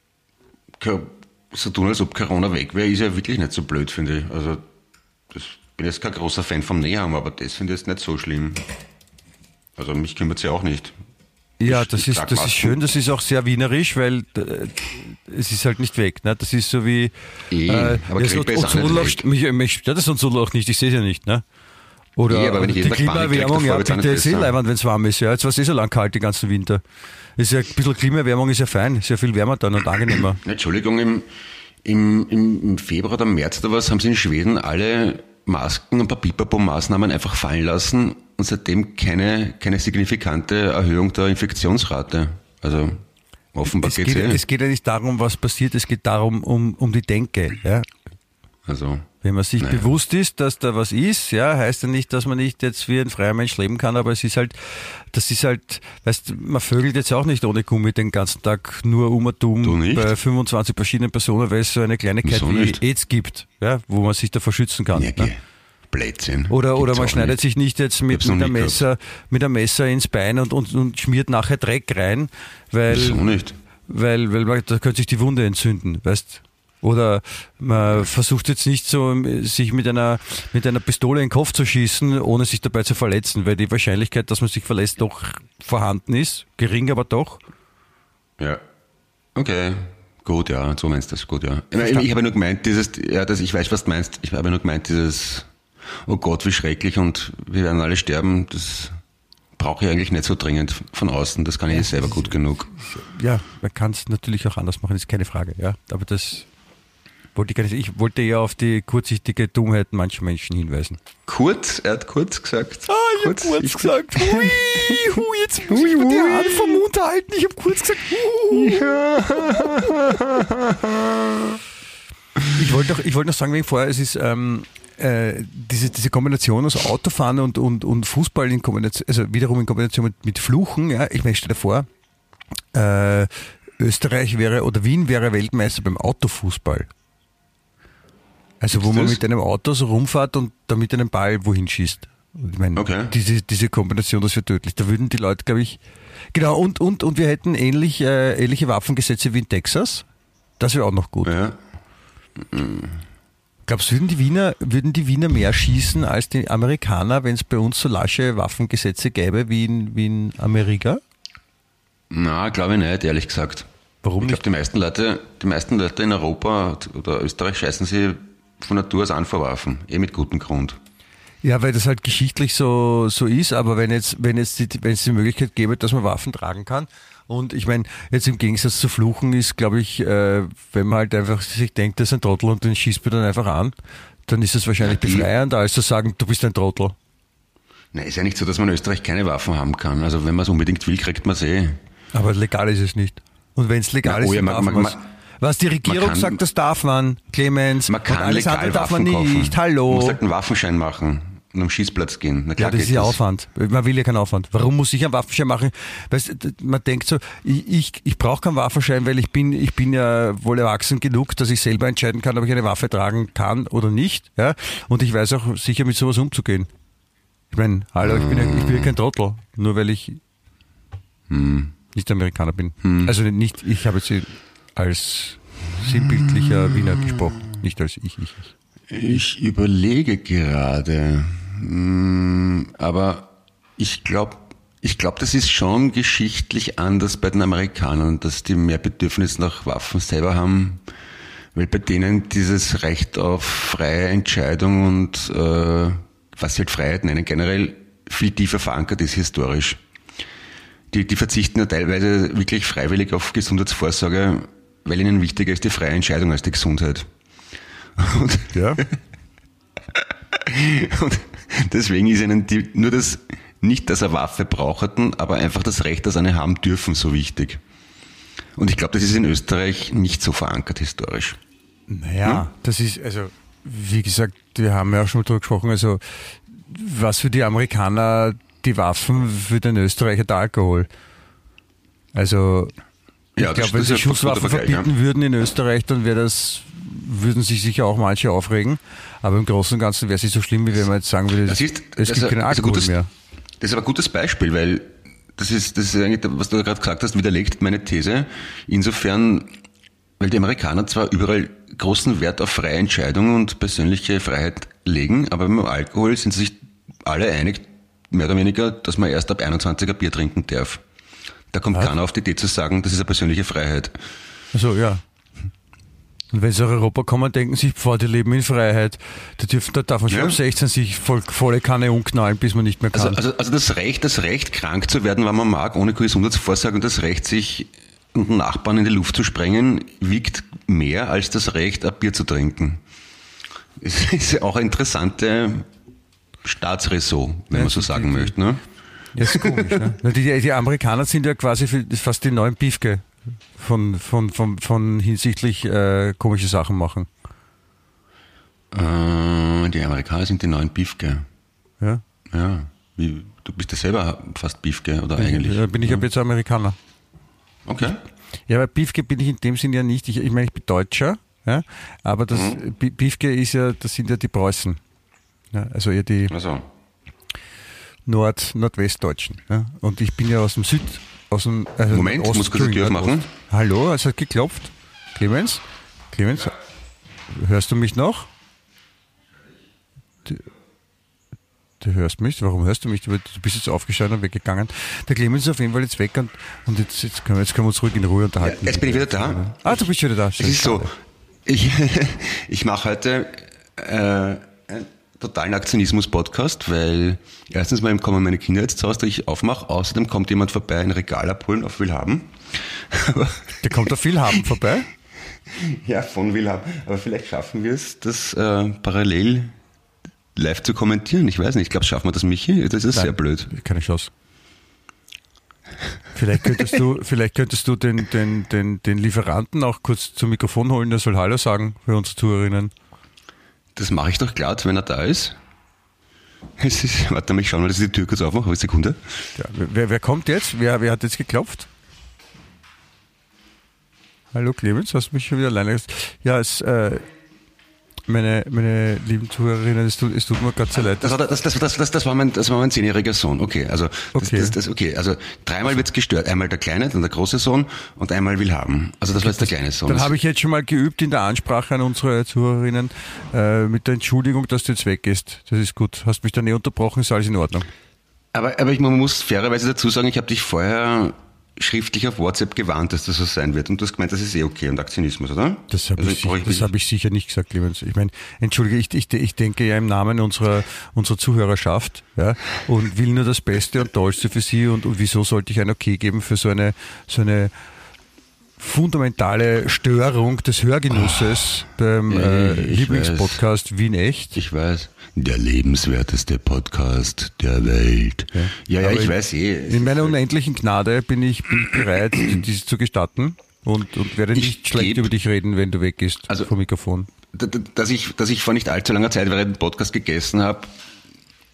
C: so tun, als ob Corona weg wäre, ist ja wirklich nicht so blöd, finde ich. Also, das bin jetzt kein großer Fan vom Nehammer, aber das finde ich jetzt nicht so schlimm. Also, mich kümmert es ja auch nicht.
D: Ja,
C: ich,
D: das,
C: ich
D: ist, das ist schön, das ist auch sehr wienerisch, weil äh, es ist halt nicht weg. Ne? Das ist so wie...
C: E,
D: äh,
C: aber
D: ja,
C: Grippe
D: so,
C: ist auch nicht weg.
D: Mich, mich stört das auch nicht, ich sehe es ja nicht. Ne? Oder
C: nee, aber wenn ich
D: die Klimaerwärmung, ja, bitte ist eh leibend, wenn es warm ist. Ja, jetzt war es eh so lang kalt den ganzen Winter. Ist ja ein bisschen Klimaerwärmung ist ja fein, ist ja viel wärmer dann und angenehmer.
C: Entschuldigung, im, im, im Februar oder März oder was haben sie in Schweden alle Masken und Pipapo-Maßnahmen einfach fallen lassen und seitdem keine, keine signifikante Erhöhung der Infektionsrate. Also offenbar
D: es
C: geht's
D: geht
C: eh.
D: Es geht ja nicht darum, was passiert, es geht darum, um, um die Denke. Ja?
C: Also,
D: wenn man sich
C: naja.
D: bewusst ist, dass da was ist, ja, heißt ja nicht, dass man nicht jetzt wie ein freier Mensch leben kann, aber es ist halt, das ist halt, weißt, man vögelt jetzt auch nicht ohne Gummi den ganzen Tag nur um und um bei fünfundzwanzig verschiedenen Personen, weil es so eine Kleinigkeit
C: Wieso
D: wie
C: nicht?
D: AIDS gibt, ja, wo man sich davor schützen kann.
C: Ja,
D: ne?
C: Blödsinn.
D: Oder, oder
C: Gibt's
D: man
C: auch
D: schneidet
C: nicht.
D: sich nicht jetzt mit,
C: Hab's noch
D: mit, einem
C: nie
D: Messer, mit einem Messer ins Bein und, und, und schmiert nachher Dreck rein, weil,
C: Wieso nicht?
D: weil, weil man, da könnte sich die Wunde entzünden, weißt. Oder man versucht jetzt nicht so, sich mit einer, mit einer Pistole in den Kopf zu schießen, ohne sich dabei zu verletzen, weil die Wahrscheinlichkeit, dass man sich verletzt, doch vorhanden ist. Gering, aber doch.
C: Ja. Okay. Gut, ja, so meinst du das, gut, ja. Ich, ich habe nur gemeint, dieses, ja, das, ich weiß, was du meinst, ich habe nur gemeint, dieses, oh Gott, wie schrecklich und wir werden alle sterben, das brauche ich eigentlich nicht so dringend von außen, das kann ich ja, selber gut genug.
D: Ja, man kann es natürlich auch anders machen, ist keine Frage, ja, aber das wollte ich gar nicht, ich wollte ja auf die kurzsichtige Dummheit mancher Menschen hinweisen.
C: Kurz? Er hat kurz gesagt.
D: Ah, ich kurz, hab kurz ich gesagt. Hui, hui, jetzt muss ich mir die Hand vom Mund halten. Ich habe kurz gesagt. Hui. Ich wollte noch, ich wollte noch sagen, wegen vorher, es ist ähm, äh, diese, diese Kombination aus Autofahren und, und, und Fußball in Kombination, also wiederum in Kombination mit, mit Fluchen. Ja, ich möchte dir vor, äh, Österreich wäre oder Wien wäre Weltmeister beim Autofußball. Also wo man mit einem Auto so rumfährt und damit einen Ball wohin schießt. Ich meine, okay. diese, diese Kombination, das wäre tödlich. Da würden die Leute, glaube ich, genau, und, und, und wir hätten ähnlich, äh, ähnliche Waffengesetze wie in Texas. Das wäre auch noch gut.
C: Ja.
D: Glaubst du, würden die Wiener, würden die Wiener mehr schießen als die Amerikaner, wenn es bei uns so lasche Waffengesetze gäbe wie in, wie in Amerika?
C: Na, glaube ich nicht, ehrlich gesagt.
D: Warum
C: ich glaube, die meisten Leute, die meisten Leute in Europa oder Österreich scheißen sie von Natur aus an vor Waffen. Eh mit gutem Grund.
D: Ja, weil das halt geschichtlich so, so ist, aber wenn jetzt, wenn jetzt die, wenn es die Möglichkeit gäbe, dass man Waffen tragen kann, und ich meine, jetzt im Gegensatz zu Fluchen ist, glaube ich, äh, wenn man halt einfach sich denkt, das ist ein Trottel und den schießt man dann einfach an, dann ist es wahrscheinlich ja, befreiender, als zu sagen, du bist ein Trottel.
C: Na, ist ja nicht so, dass man in Österreich keine Waffen haben kann. Also wenn man es unbedingt will, kriegt man es eh.
D: Aber legal ist es nicht. Und wenn es legal
C: Na,
D: ist,
C: oh ja,
D: dann
C: man,
D: darf
C: man,
D: man
C: man,
D: Was die Regierung sagt, das darf man, Clemens.
C: Man kann
D: und alles
C: legal
D: andere darf
C: Waffen
D: man nicht.
C: Kaufen.
D: Hallo.
C: Man muss halt einen Waffenschein machen. und am Schießplatz gehen. Na
D: ja,
C: klar,
D: das ist ja Aufwand. Man will ja keinen Aufwand. Warum muss ich einen Waffenschein machen? Weißt, man denkt so, ich, ich, ich brauche keinen Waffenschein, weil ich bin, ich bin ja wohl erwachsen genug, dass ich selber entscheiden kann, ob ich eine Waffe tragen kann oder nicht. Ja? Und ich weiß auch sicher, mit sowas umzugehen. Ich meine, hallo, ich bin ja, ich bin ja kein Trottel, nur weil ich hm. nicht Amerikaner bin. Hm. Also nicht, ich habe jetzt als sinnbildlicher Wiener gesprochen, nicht als ich, ich, ich.
C: Ich überlege gerade, aber ich glaube, ich glaube, das ist schon geschichtlich anders bei den Amerikanern, dass die mehr Bedürfnis nach Waffen selber haben, weil bei denen dieses Recht auf freie Entscheidung und äh, was sie halt Freiheit nennen, generell viel tiefer verankert ist historisch. Die, die verzichten ja teilweise wirklich freiwillig auf Gesundheitsvorsorge, weil ihnen wichtiger ist die freie Entscheidung als die Gesundheit. Und,
D: ja.
C: und deswegen ist ihnen die, nur das, nicht, dass er Waffe brauchten, aber einfach das Recht, dass eine haben dürfen, so wichtig. Und ich glaube, das ist in Österreich nicht so verankert historisch.
D: Naja, hm? das ist, also, wie gesagt, wir haben ja auch schon mal drüber gesprochen, also, was für die Amerikaner die Waffen, für den Österreicher der Alkohol. Also, ich ja, glaube, wenn sie Schusswaffen verbieten ja. würden in Österreich, dann wäre das, würden sich sicher auch manche aufregen. Aber im Großen und Ganzen wäre es nicht so schlimm, wie wenn man jetzt sagen würde,
C: das ist,
D: es
C: gibt
D: keinen
C: also
D: Alkohol
C: gutes,
D: mehr.
C: Das ist aber ein gutes Beispiel, weil das ist, das ist eigentlich, was du gerade gesagt hast, widerlegt meine These. Insofern, weil die Amerikaner zwar überall großen Wert auf freie Entscheidung und persönliche Freiheit legen, aber beim Alkohol sind sie sich alle einig, mehr oder weniger, dass man erst ab einundzwanziger Bier trinken darf. Da kommt Was? keiner auf die Idee zu sagen, das ist eine persönliche Freiheit.
D: Also ja. Und wenn sie nach Europa kommen, denken sich, bevor die leben in Freiheit, da dürfen, da darf man schon ja. ab sechzehn sich voll, volle Kanne umknallen, bis man nicht mehr kann.
C: Also, also, also das Recht, das Recht, krank zu werden, wann man mag, ohne Gesundheitsvorsorge, und das Recht, sich und einen Nachbarn in die Luft zu sprengen, wiegt mehr als das Recht, ein Bier zu trinken. Es ist ja auch eine interessante Staatsräson, wenn ja, man so sagen die, möchte. Ne?
D: Das ist komisch. Ne? Die, die Amerikaner sind ja quasi fast die neuen Piefke von, von, von, von hinsichtlich äh, komische Sachen machen.
C: Äh, die Amerikaner sind die neuen Piefke.
D: Ja.
C: Ja. Wie, du bist ja selber fast Piefke, oder
D: bin,
C: eigentlich?
D: Ja, bin ich ja jetzt Amerikaner.
C: Okay.
D: Ja, aber Piefke bin ich in dem Sinn ja nicht. Ich, ich meine, ich bin Deutscher, ja, aber das mhm. Piefke ist ja, das sind ja die Preußen. Ja, also eher die
C: also.
D: Nord, Nordwestdeutschen. Ja. Und ich bin ja aus dem Süd, aus dem äh,
C: Moment, ich muss kurz die Tür machen.
D: Hallo, es hat geklopft. Clemens? Clemens, hörst du mich noch? Du, du hörst mich? Warum hörst du mich? Du bist jetzt aufgestanden und weggegangen. Der Clemens ist auf jeden Fall jetzt weg und, und jetzt, jetzt, können wir, jetzt können wir uns ruhig in Ruhe unterhalten.
C: Ja, jetzt bin ich wieder da.
D: Ah, du bist wieder da.
C: Es ist so, ich, ich mache heute äh, totalen Aktionismus-Podcast, weil erstens mal kommen meine Kinder jetzt zu Hause, die ich aufmache, außerdem kommt jemand vorbei, ein Regal abholen auf Willhaben.
D: Der kommt auf Willhaben vorbei?
C: Ja, von Willhaben. Aber vielleicht schaffen wir es, das äh, parallel live zu kommentieren. Ich weiß nicht, ich glaube, schaffen wir das, Michi? Das ist Nein, sehr blöd.
D: Keine Chance. Vielleicht könntest du, vielleicht könntest du den, den, den, den Lieferanten auch kurz zum Mikrofon holen, der soll Hallo sagen für unsere Zuhörerinnen.
C: Das mache ich doch glatt, wenn er da ist. Es ist warte mal, ich schaue mal, dass ich die Tür kurz aufmache. Eine Sekunde.
D: Ja, wer, wer kommt jetzt? Wer, wer hat jetzt geklopft? Hallo Clemens, hast du mich schon wieder alleine gelassen? Ja, es, äh, meine, meine lieben Zuhörerinnen, es tut, es tut mir Gott sei leid.
C: Das, das, das, das, das, das, war mein, das war mein zehnjähriger Sohn. Okay, also,
D: okay.
C: Das, das, das, okay, also dreimal wird's gestört. Einmal der Kleine, dann der große Sohn und einmal Willhaben. Also das war jetzt der kleine Sohn.
D: Dann habe ich jetzt schon mal geübt in der Ansprache an unsere Zuhörerinnen äh, mit der Entschuldigung, dass du jetzt weg bist. Das ist gut. Hast mich dann eh unterbrochen, ist alles in Ordnung.
C: Aber, aber ich, man muss fairerweise dazu sagen, ich habe dich vorher schriftlich auf WhatsApp gewarnt, dass das so sein wird. Und du hast gemeint, das ist eh okay und Aktionismus, oder?
D: Das habe also ich, ich, das hab ich sicher nicht gesagt, Clemens. Ich meine, entschuldige, ich, ich, ich denke ja im Namen unserer, unserer Zuhörerschaft, ja, und will nur das Beste und Tollste für sie. Und, und wieso sollte ich ein Okay geben für so eine, so eine fundamentale Störung des Hörgenusses oh, beim äh, Lieblingspodcast weiß. Wien Echt?
C: Ich weiß. Der lebenswerteste Podcast der Welt. Ja, ja, ja ich
D: in,
C: weiß eh.
D: In meiner unendlichen Gnade bin ich, bin ich bereit, dies zu gestatten und, und werde nicht ich schlecht geb, über dich reden, wenn du weg bist
C: also,
D: vom Mikrofon.
C: Dass ich, dass ich vor nicht allzu langer Zeit während dem Podcast gegessen habe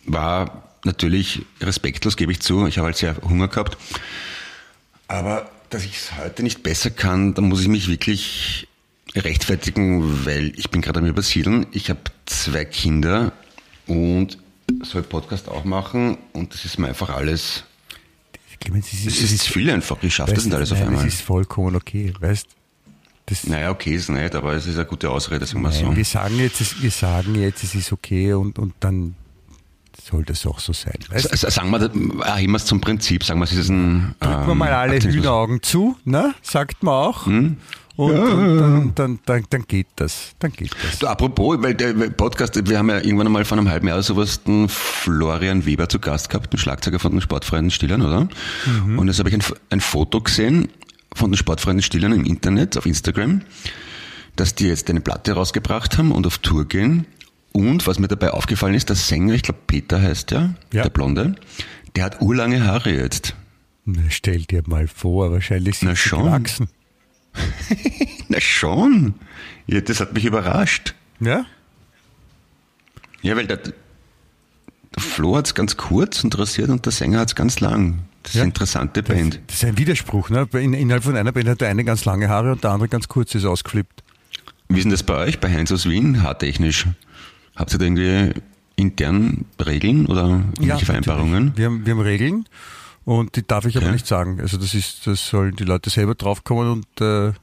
C: war natürlich respektlos, gebe ich zu. Ich habe halt sehr Hunger gehabt. Aber dass ich es heute nicht besser kann, da muss ich mich wirklich rechtfertigen, weil ich bin gerade am Übersiedeln. Ich habe zwei Kinder und soll Podcast auch machen und das ist mir einfach alles...
D: Clemens, es ist,
C: das ist, ist viel einfach. Ich schaffe das nicht alles
D: nein,
C: auf einmal.
D: Das ist vollkommen okay, weißt das
C: Naja, okay ist nicht, aber es ist eine gute Ausrede, sagen wir
D: nein,
C: so.
D: Wir sagen jetzt, wir sagen jetzt, es ist okay und, und dann soll das auch so sein. Weißt?
C: S- sagen wir, erheben wir es zum Prinzip, sagen wir, es ist ein...
D: Drücken wir mal alle
C: Aktivismus.
D: Hühneraugen zu, ne? Sagt man auch.
C: Hm?
D: Und,
C: Ja.
D: und dann, dann, dann, dann geht das. Dann geht das.
C: Du, apropos, weil der Podcast, wir haben ja irgendwann einmal vor einem halben Jahr sowas den Florian Weber zu Gast gehabt, den Schlagzeuger von den Sportfreien Stillern, oder? Mhm. Und jetzt habe ich ein, ein Foto gesehen von den Sportfreien Stillern im Internet, auf Instagram, dass die jetzt eine Platte rausgebracht haben und auf Tour gehen. Und was mir dabei aufgefallen ist, der Sänger, ich glaube Peter heißt der,
D: Ja.
C: der Blonde, der hat urlange Haare jetzt.
D: Na, stell dir mal vor, wahrscheinlich sind
C: Na
D: sie
C: schon.
D: gewachsen.
C: Na schon. Ja, das hat mich überrascht.
D: Ja?
C: Ja, weil der, der Flo hat es ganz kurz und rasiert und der Sänger hat es ganz lang. Das ist
D: Ja.
C: eine interessante Band.
D: Das ist ein Widerspruch, ne? In, innerhalb von einer Band hat der eine ganz lange Haare und der andere ganz kurz, ist ausgeflippt.
C: Wie ist denn das bei euch, bei Heinz aus Wien, haartechnisch? Habt ihr da irgendwie intern Regeln oder irgendwelche Vereinbarungen?
D: natürlich. Wir haben, wir haben Regeln und die darf ich aber
C: Okay.
D: nicht sagen. Also das ist, das sollen die Leute selber draufkommen und äh,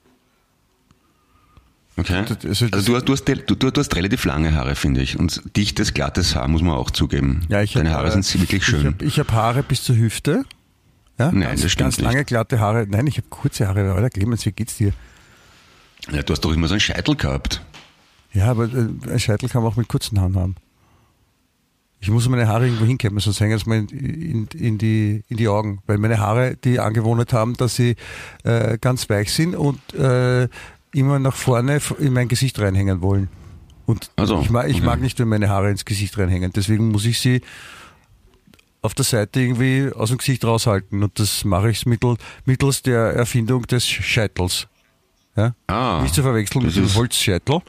C: Okay.
D: Das- also das-
C: Also du hast, du, hast, du, du hast relativ lange Haare, finde ich. Und dichtes, glattes Haar muss man auch zugeben.
D: ja, ich
C: Deine
D: hab,
C: Haare
D: äh,
C: sind wirklich
D: Ich
C: schön.
D: habe ich hab Haare bis zur Hüfte. Ja?
C: Nein,
D: ganz,
C: das stimmt
D: ganz lange
C: nicht.
D: glatte Haare. Nein, ich habe kurze Haare. Alter, Clemens, wie geht's dir?
C: Ja, du hast doch immer so einen Scheitel gehabt.
D: Ja, aber äh, ein Scheitel kann man auch mit kurzen Haaren haben. Ich muss meine Haare irgendwo hinkämmen, sonst hängen es mir in, in, in, die, in die Augen. Weil meine Haare die Angewohnheit haben, dass sie äh, ganz weich sind und äh, immer nach vorne in mein Gesicht reinhängen wollen. Und
C: Also,
D: ich, mag, ich
C: okay.
D: mag nicht, wenn meine Haare ins Gesicht reinhängen. Deswegen muss ich sie auf der Seite irgendwie aus dem Gesicht raushalten. Und das mache ich mittel, mittels der Erfindung des Scheitels. Ja?
C: Ah,
D: Nicht zu verwechseln
C: das
D: mit dem
C: ist-
D: Holzscheitel.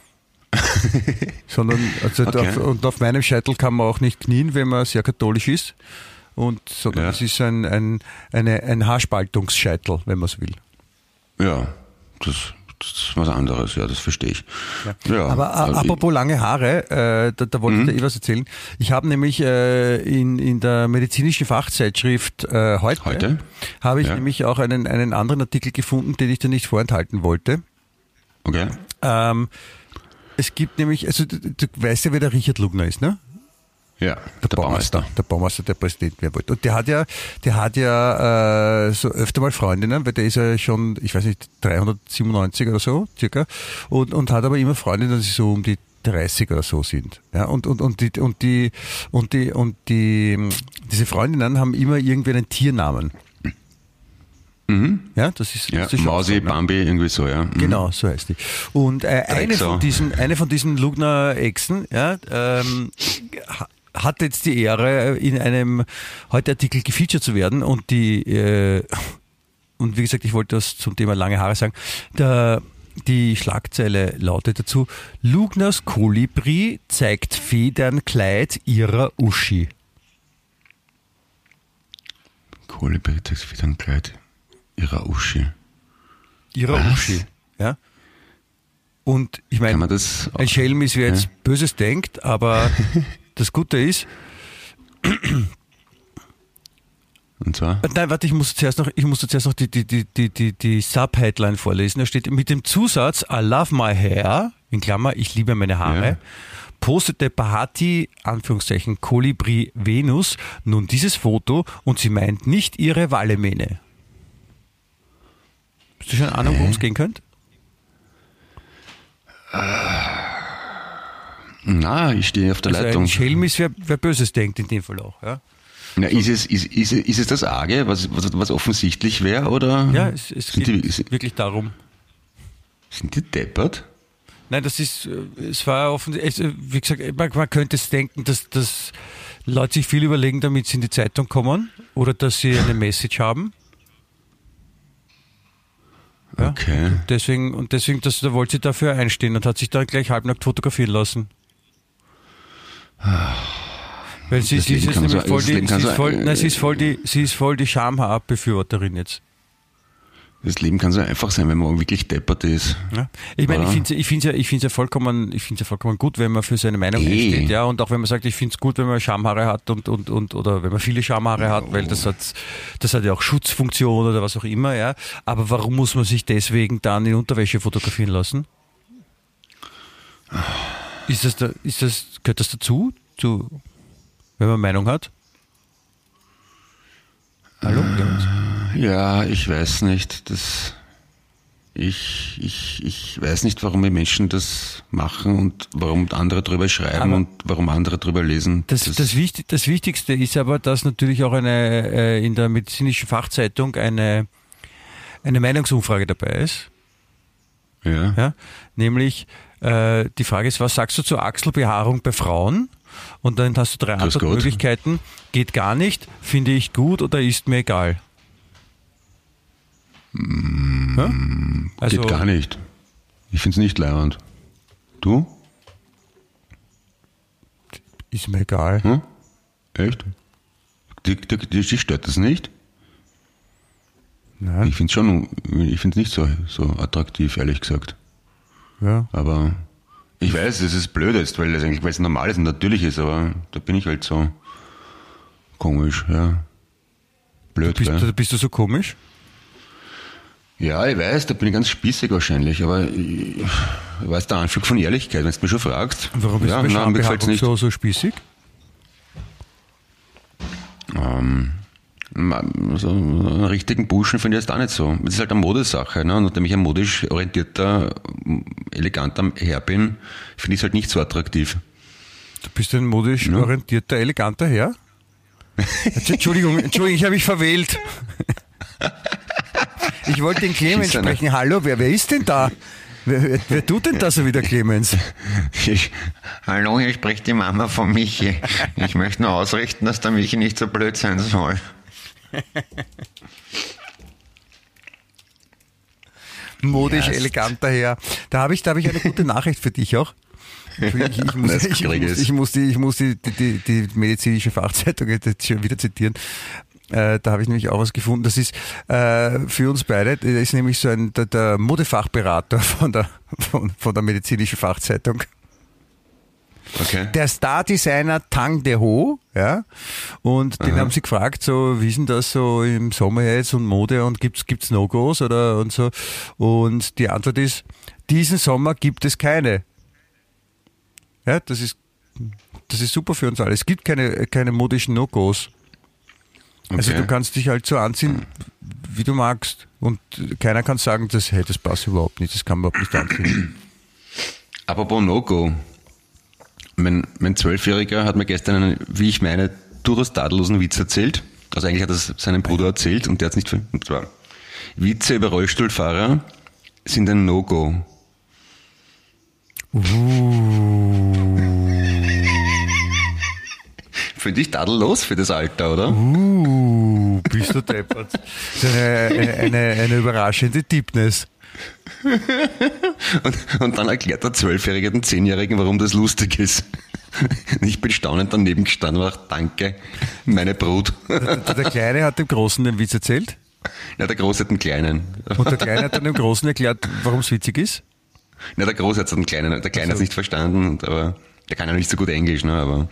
D: Sondern also
C: Okay.
D: auf, und auf meinem Scheitel kann man auch nicht knien, wenn man sehr katholisch ist. Und sondern
C: Ja.
D: es ist ein, ein, eine, ein Haarspaltungsscheitel, wenn man es will.
C: Ja, das, das ist was anderes, ja, das verstehe ich. Ja.
D: Aber a-
C: also
D: apropos lange Haare, äh, da, da wollte ich dir eh was erzählen. Ich habe nämlich äh, in, in der medizinischen Fachzeitschrift äh, heute,
C: Heute?
D: habe ich
C: Ja.
D: nämlich auch einen, einen anderen Artikel gefunden, den ich dir nicht vorenthalten wollte.
C: Okay.
D: Ähm, es gibt nämlich, also du, du weißt ja, wer der Richard Lugner ist, ne?
C: Ja,
D: Der, Baumeister. Der Baumeister, der Präsident werden wollte. Und der hat ja, der hat ja äh, so öfter mal Freundinnen, weil der ist ja schon, ich weiß nicht, dreihundertsiebenundneunzig oder so, circa. Und, und hat aber immer Freundinnen, die so um die dreißig oder so sind. Ja, und, und, und die, und die, und die, und die, diese Freundinnen haben immer irgendwie einen Tiernamen.
C: Mhm.
D: Ja, das ist,
C: Ja,
D: das ist schon
C: Mausi,
D: so, ne?
C: Bambi, irgendwie so, ja. Mhm.
D: Genau, so heißt die. Und äh, eine
C: Drecksau.
D: von diesen, eine von diesen Lugner-Echsen, ja, ähm, ha- hat jetzt die Ehre, in einem heute Artikel gefeatured zu werden und die, äh, und wie gesagt, ich wollte das zum Thema lange Haare sagen, der, die Schlagzeile lautet dazu, Lugners Kolibri zeigt Federnkleid ihrer Uschi.
C: Kolibri, das wieder ein Kleid ihrer Uschi.
D: Ihrer
C: Was?
D: Uschi, ja. Und ich meine,
C: Kann man das...
D: ein Schelm ist, wer jetzt
C: Ja.
D: Böses denkt, aber das Gute ist,
C: Und zwar?
D: nein, warte, ich muss zuerst noch, ich muss zuerst noch die, die, die, die, die, die Subheadline vorlesen. Da steht mit dem Zusatz I love my hair, in Klammer, ich liebe meine Haare,
C: Ja.
D: postete Bahati, Anführungszeichen, Kolibri Venus, nun dieses Foto und sie meint nicht ihre Wallemähne. Hast du schon eine Ahnung, worum es gehen könnte?
C: Na, ich stehe auf der
D: Also
C: Leitung.
D: ein Schelm ist, wer, wer Böses denkt, in dem Fall auch. Ja,
C: Na, ist, es, ist, ist, ist es das Arge, was, was, was offensichtlich wäre, oder
D: ja es, es
C: sind,
D: geht
C: die, sind,
D: wirklich darum.
C: sind die deppert?
D: Nein, das ist, äh, es war offensichtlich, wie gesagt, man, man könnte es denken, dass, dass Leute sich viel überlegen, damit sie in die Zeitung kommen oder dass sie eine Message haben. Ja,
C: Okay.
D: Und deswegen, und deswegen, das, da wollte sie dafür einstehen und hat sich dann gleich halbnackt fotografieren lassen. Weil sie,
C: Das
D: sie,
C: Leben
D: ist
C: kann
D: nämlich
C: so-
D: voll
C: das
D: die,
C: Leben kann
D: sie,
C: so-
D: ist voll, nein, sie ist voll die, sie ist voll die Schamhaar-Befürworterin jetzt.
C: Das Leben kann so einfach sein, wenn man wirklich deppert ist.
D: Ja. Ich meine,
C: Oder?
D: ich finde es ich find's ja, ich find's ja, vollkommen, ich find's ja vollkommen gut, wenn man für seine Meinung
C: Eh.
D: einsteht. Ja, und auch wenn man sagt, ich finde es gut, wenn man Schamhaare hat und, und, und oder wenn man viele Schamhaare hat, weil das hat, das hat ja auch Schutzfunktion oder was auch immer. Ja. Aber warum muss man sich deswegen dann in Unterwäsche fotografieren lassen? Ist das, da, ist das, gehört das dazu, zu, wenn man Meinung hat? Hallo?
C: Ja, ich weiß nicht. Das, ich, ich, ich weiß nicht, warum die Menschen das machen und warum andere drüber schreiben
D: Aber
C: und warum andere drüber lesen.
D: Das, das, Wichtig, das Wichtigste ist aber, dass natürlich auch eine äh, in der medizinischen Fachzeitung eine, eine Meinungsumfrage dabei ist.
C: ja.
D: Ja? Nämlich äh, die Frage ist, was sagst du zur Achselbehaarung bei Frauen? Und dann hast du drei
C: Grüß Gott.
D: Antwortmöglichkeiten. Geht gar nicht, finde ich gut oder ist mir egal. Ja? Also,
C: Geht gar nicht. Ich finde es nicht leibend. Du?
D: ist mir egal.
C: Hm? Echt? Dich, dich, dich stört das nicht?
D: Nein.
C: Ich finde es schon, ich finde es nicht so, so attraktiv, ehrlich gesagt.
D: Ja.
C: Aber ich weiß, es ist blöd jetzt, weil es eigentlich, weil es normal ist und natürlich ist, aber da bin ich halt so komisch, ja. Blöd,
D: Bist,
C: gell?
D: du, bist du so komisch?
C: Ja, ich weiß, da bin ich ganz spießig wahrscheinlich, aber ich, ich weiß der Anflug von Ehrlichkeit, wenn du mich schon fragst.
D: Warum bist
C: ja,
D: du bei
C: nein, mir gefällt's
D: Schambehaarung
C: nicht.
D: so, so spießig?
C: Ähm, so einen richtigen Burschen finde ich jetzt auch nicht so. Das ist halt eine Modesache, ne? Und nachdem ich ein modisch orientierter, eleganter Herr bin, finde ich es halt nicht so attraktiv.
D: Du bist ein modisch
C: Ja.
D: orientierter, eleganter Herr? Entschuldigung, Entschuldigung, ich habe mich verwählt. Ich wollte den Clemens
C: Schieß einer.
D: sprechen. Hallo, wer, wer ist denn da? Wer, wer tut denn da so wie der Clemens?
E: Ich, hallo, hier spricht die Mama von Michi. Ich möchte nur ausrichten, dass der Michi nicht so blöd sein soll.
D: Modisch,
E: Yes.
D: eleganter Herr. Da habe ich, da habe ich eine gute Nachricht für dich auch. Ich, ich, muss,
C: Das
D: ich,
C: krieg
D: muss,
C: ich's.
D: ich muss die, ich muss die, die, die medizinische Fachzeitung jetzt schon wieder zitieren. Äh, da habe ich nämlich auch was gefunden. Das ist äh, für uns beide, das ist nämlich so ein der, der Modefachberater von der, von, von der medizinischen Fachzeitung.
C: Okay.
D: Der Star-Designer Tang De Ho, ja, und den
C: Aha.
D: haben sie gefragt, so, wie ist denn das so im Sommer jetzt und Mode und gibt's, gibt's No-Gos oder und so, und die Antwort ist, diesen Sommer gibt es keine. Ja, das ist, das ist super für uns alle. Es gibt keine, keine modischen No-Gos. Also
C: Okay.
D: du kannst dich halt so anziehen, wie du magst, und keiner kann sagen, das, hey, das passt überhaupt nicht, das kann man überhaupt nicht anziehen.
C: Apropos No-Go. Mein, mein Zwölfjähriger hat mir gestern einen, wie ich meine, durchaus tadellosen Witz erzählt. Also eigentlich hat er es seinem Bruder erzählt und der hat es nicht ver... Und zwar, Witze über Rollstuhlfahrer sind ein No-Go. Finde ich tadellos für das Alter, oder?
D: Uh, bist du deppert. Das ist eine, eine, eine überraschende Deepness.
C: Und, und dann erklärt der Zwölfjährige den Zehnjährigen, warum das lustig ist. Ich bin staunend daneben gestanden und dachte, danke, meine Brut.
D: Der, der Kleine hat dem Großen den Witz erzählt
C: Ja, der Große hat den Kleinen.
D: und der Kleine hat dann dem Großen erklärt, warum es witzig ist.
C: Ja, der Große hat den Kleinen, der Kleine hat es nicht verstanden, und- aber der kann ja nicht so gut Englisch, ne, aber,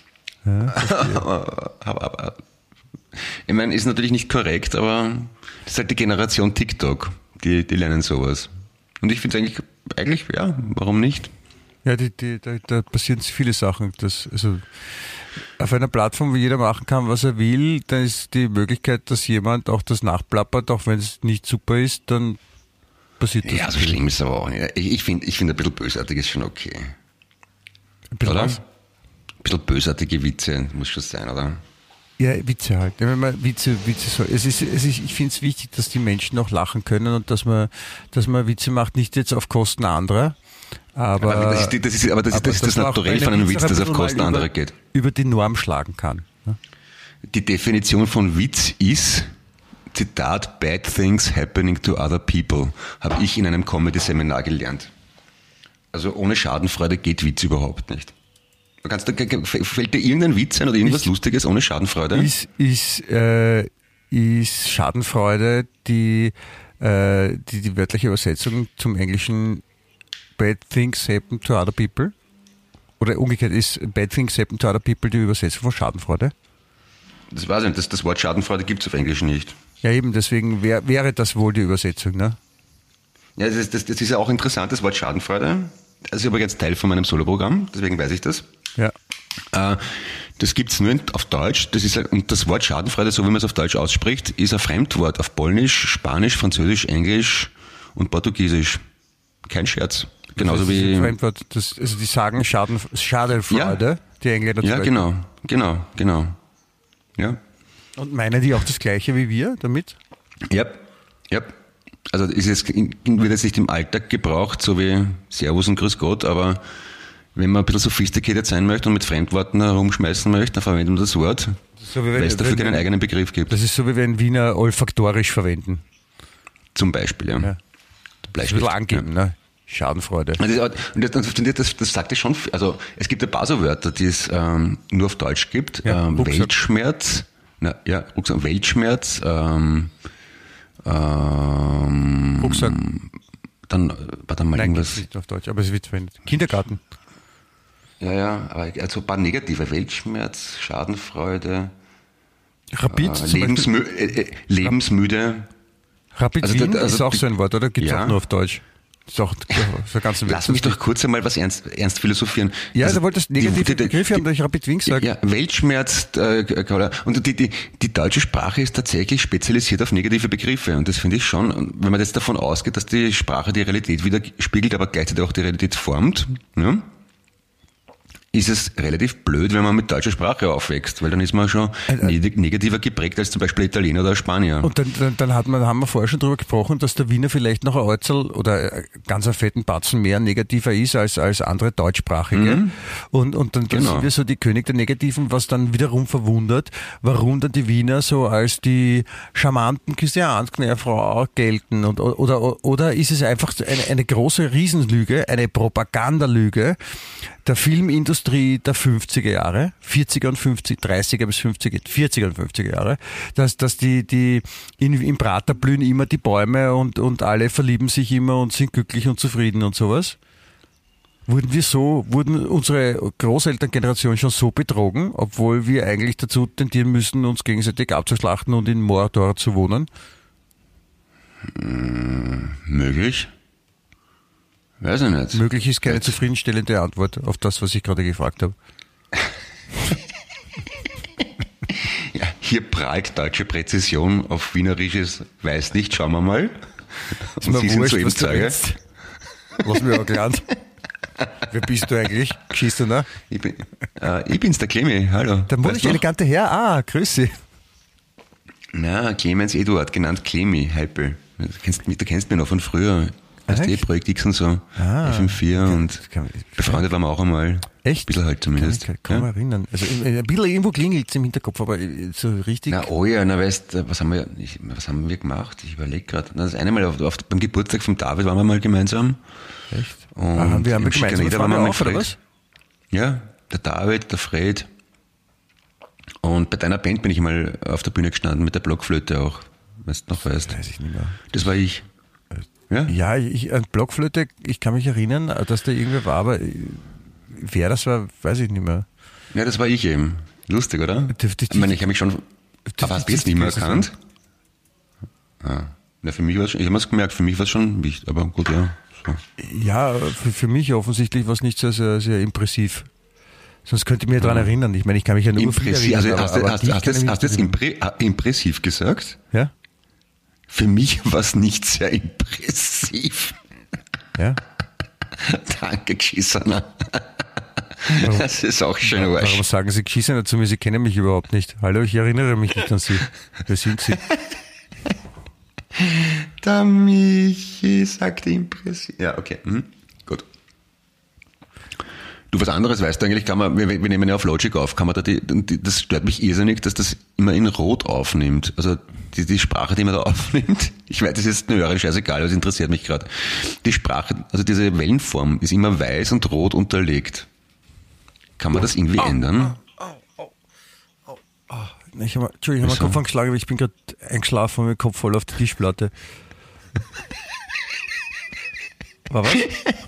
C: aber, aber, aber ich meine, ist natürlich nicht korrekt, aber das ist halt die Generation TikTok, die, die lernen sowas. Und ich finde es eigentlich, eigentlich, ja, warum nicht?
D: Ja, die, die, da, da passieren viele Sachen. Das, also auf einer Plattform, wo jeder machen kann, was er will, dann ist die Möglichkeit, dass jemand auch das nachplappert, auch wenn es nicht super ist, dann passiert das.
C: Ja, so schlimm ist es aber auch nicht. Ich, ich finde, ich find, ein bisschen bösartig ist schon okay.
D: Ein bisschen
C: Oder?
D: was?
C: Ein bisschen bösartige Witze muss schon sein, oder?
D: Ja, Witze halt. Ja, wenn man Witze, Witze soll. Es ist, es ist, ich finde es wichtig, dass die Menschen auch lachen können und dass man, dass man Witze macht, nicht jetzt auf Kosten anderer. Aber,
C: Aber das ist, die- das ist, aber das ist,
D: aber
C: das, ist das
D: dass man auch
C: Naturell
D: bei
C: von einem
D: Witz
C: Witz,
D: auch
C: das
D: ein
C: auf
D: bisschen
C: Kosten
D: mal
C: anderer
D: über,
C: geht.
D: über die Norm schlagen kann. Ne?
C: Die Definition von Witz ist, Zitat, bad things happening to other people, habe ich in einem Comedy-Seminar gelernt. Also ohne Schadenfreude geht Witz überhaupt nicht. Kannst du, fällt dir irgendein Witz ein oder irgendwas ist, Lustiges ohne Schadenfreude?
D: Ist, ist, äh, ist Schadenfreude die, äh, die, die wörtliche Übersetzung zum Englischen Bad things happen to other people? Oder umgekehrt, ist Bad things happen to other people die Übersetzung von Schadenfreude?
C: Das weiß ich nicht, das, das Wort Schadenfreude gibt es auf Englisch nicht.
D: Ja eben, deswegen wär, wäre das wohl die Übersetzung, ne?
C: Ja, das, das, das ist ja auch interessant, das Wort Schadenfreude. Das ist übrigens Teil von meinem Soloprogramm, deswegen weiß ich das.
D: Ja.
C: Äh, das gibt's nur auf Deutsch. Das ist, und das Wort Schadenfreude, so wie man es auf Deutsch ausspricht, ist ein Fremdwort auf Polnisch, Spanisch, Französisch, Englisch und Portugiesisch. Kein Scherz. Genauso
D: das ist
C: wie.
D: Ein Fremdwort. Das, also die sagen Schaden, Schadenfreude,
C: ja.
D: Die Engländer.
C: Ja, genau, genau, genau. Ja.
D: Und meinen die auch das Gleiche wie wir damit?
C: Ja, ja. Also ist jetzt, wird jetzt nicht im Alltag gebraucht, so wie Servus und Grüß Gott, aber wenn man ein bisschen sophisticated sein möchte und mit Fremdworten herumschmeißen möchte, dann verwendet man das Wort,
D: so wie
C: weil
D: wenn,
C: es dafür
D: wenn,
C: keinen eigenen Begriff gibt.
D: Das ist so, wie wenn Wiener olfaktorisch verwenden.
C: Zum Beispiel, ja.
D: ja. Das ist ein bisschen angeben, ja. Ne? Schadenfreude.
C: Und das, das, das, das sagt ja schon, also es gibt ein paar so Wörter, die es ähm, nur auf Deutsch gibt.
D: Ja,
C: ähm, Weltschmerz, na, ja, Rucksack, Weltschmerz, ähm, ähm,
D: Rucksack.
C: Dann, warte mal,
D: Nein,
C: irgendwas.
D: nicht auf Deutsch, aber es wird verwendet. Kindergarten.
C: Ja, ja, aber also ein paar negative. Weltschmerz, Schadenfreude,
D: Rapid,
C: äh, lebensmü äh, äh, lebensmüde.
D: Rapid
C: also,
D: Wien
C: da, also,
D: ist auch so ein Wort, oder? Gibt es
C: ja.
D: auch nur auf Deutsch. Ist auch so ganz
C: Lass mich doch kurz einmal was ernst, ernst philosophieren.
D: Ja,
C: also,
D: du wolltest negative
C: die, die,
D: Begriffe haben, da ich Rapid Wien gesagt.
C: Ja, Weltschmerz, äh, und die, die, die deutsche Sprache ist tatsächlich spezialisiert auf negative Begriffe. Und das finde ich schon, wenn man jetzt davon ausgeht, dass die Sprache die Realität widerspiegelt, aber gleichzeitig auch die Realität formt, ja, ist es relativ blöd, wenn man mit deutscher Sprache aufwächst, weil dann ist man schon negativer geprägt als zum Beispiel Italiener oder Spanier.
D: Und dann, dann, dann hat man, haben wir vorher schon darüber gesprochen, dass der Wiener vielleicht noch ein Orzel oder ganz einen fetten Batzen mehr negativer ist als, als andere Deutschsprachige. Mhm. Und, und dann, dann genau. sind wir so die König der Negativen, was dann wiederum verwundert, warum dann die Wiener so als die charmanten Christianskneiferfrau gelten. Und, oder, oder ist es einfach eine, eine große Riesenlüge, eine Propagandalüge der Filmindustrie der fünfziger Jahre, vierziger und fünfziger, dreißiger bis fünfziger, vierziger und fünfziger Jahre, dass, dass die, die in, im Prater blühen immer die Bäume und, und alle verlieben sich immer und sind glücklich und zufrieden und sowas? Wurden wir so, wurden unsere Großelterngeneration schon so betrogen, obwohl wir eigentlich dazu tendieren müssen, uns gegenseitig abzuschlachten und in Mordor zu wohnen?
C: Hm, möglich. Weiß ich nicht.
D: Möglich ist keine
C: Jetzt.
D: zufriedenstellende Antwort auf das, was ich gerade gefragt habe.
C: Ja, hier prahlt deutsche Präzision auf wienerisches weiß nicht. Schauen wir mal.
D: Ist mir wurscht, was du willst. Lass mich auch gelernt. Wer bist du eigentlich? Geschissener?
C: Ich, bin, äh, ich bin's, der Clemmy. Hallo.
D: Der modrig elegante Herr. Ah, grüß Sie.
C: Na, Clemens Eduard, genannt Clemmy, Heipel. Du kennst, mich, du kennst mich noch von früher. Weißt du, Projekt X und so,
D: ah,
C: F M vier
D: kann,
C: und
D: kann,
C: befreundet waren wir auch einmal.
D: Echt?
C: Ein bisschen halt zumindest.
D: Kann ich kann ja? mich erinnern. Also ein bisschen irgendwo klingelt es im Hinterkopf, aber so richtig...
C: Na, oh ja, na weißt, was haben wir, ich, was haben wir gemacht? Ich überlege gerade. Das eine Mal auf, auf, beim Geburtstag von David waren wir mal gemeinsam.
D: Echt?
C: Und
D: ah, wir haben
C: im
D: gemeinsam
C: Schikaneder waren wir
D: mal
C: auf, oder was? Ja, der David, der Fred. Und bei deiner Band bin ich mal auf der Bühne gestanden, mit der Blockflöte auch. Weißt du noch, weißt?
D: Weiß ich nicht mehr.
C: Das war ich. Ja,
D: ja ich, an Blockflöte, ich kann mich erinnern, dass da irgendwer war, aber wer das war, weiß ich nicht mehr.
C: Ja, das war ich eben. Lustig, oder?
D: Dürfte ich,
C: ich meine, ich habe mich schon... Aber hast du jetzt nicht mehr erkannt? Ah. Ja, für mich war es schon... Ich habe es gemerkt, für mich war es schon wichtig, aber gut, ja. So.
D: Ja, für, für mich offensichtlich war es nicht sehr, sehr, sehr impressiv. Sonst könnte ich mich daran ja. erinnern. Ich meine, ich kann mich ja nur
C: impressiv, erinnern. Also aber, hast, aber hast, hast, hast du jetzt impre, impressiv gesagt?
D: Ja.
C: Für mich war es nicht sehr impressiv.
D: Ja.
C: Danke, Geschissener. Warum, das ist auch schön
D: warum,
C: Arsch.
D: Warum sagen Sie Geschissener zu mir? Sie kennen mich überhaupt nicht. Hallo, ich erinnere mich nicht an Sie. Wer sind Sie?
C: Der Michi sagt impressiv. Ja, okay. Mhm. Gut. Du, was anderes weißt du eigentlich, kann man, wir, wir nehmen ja auf Logic auf, kann man da die, die, das stört mich irrsinnig, dass das immer in Rot aufnimmt. Also die, die Sprache, die man da aufnimmt, ich weiß, das ist eine höhere scheißegal, aber es interessiert mich gerade. Die Sprache, also diese Wellenform ist immer weiß und rot unterlegt. Kann man das irgendwie oh, ändern?
D: Oh, oh, oh, oh. Ich habe hab meinen Kopf angeschlagen, aber ich bin gerade eingeschlafen und mein Kopf voll auf die Tischplatte. War was?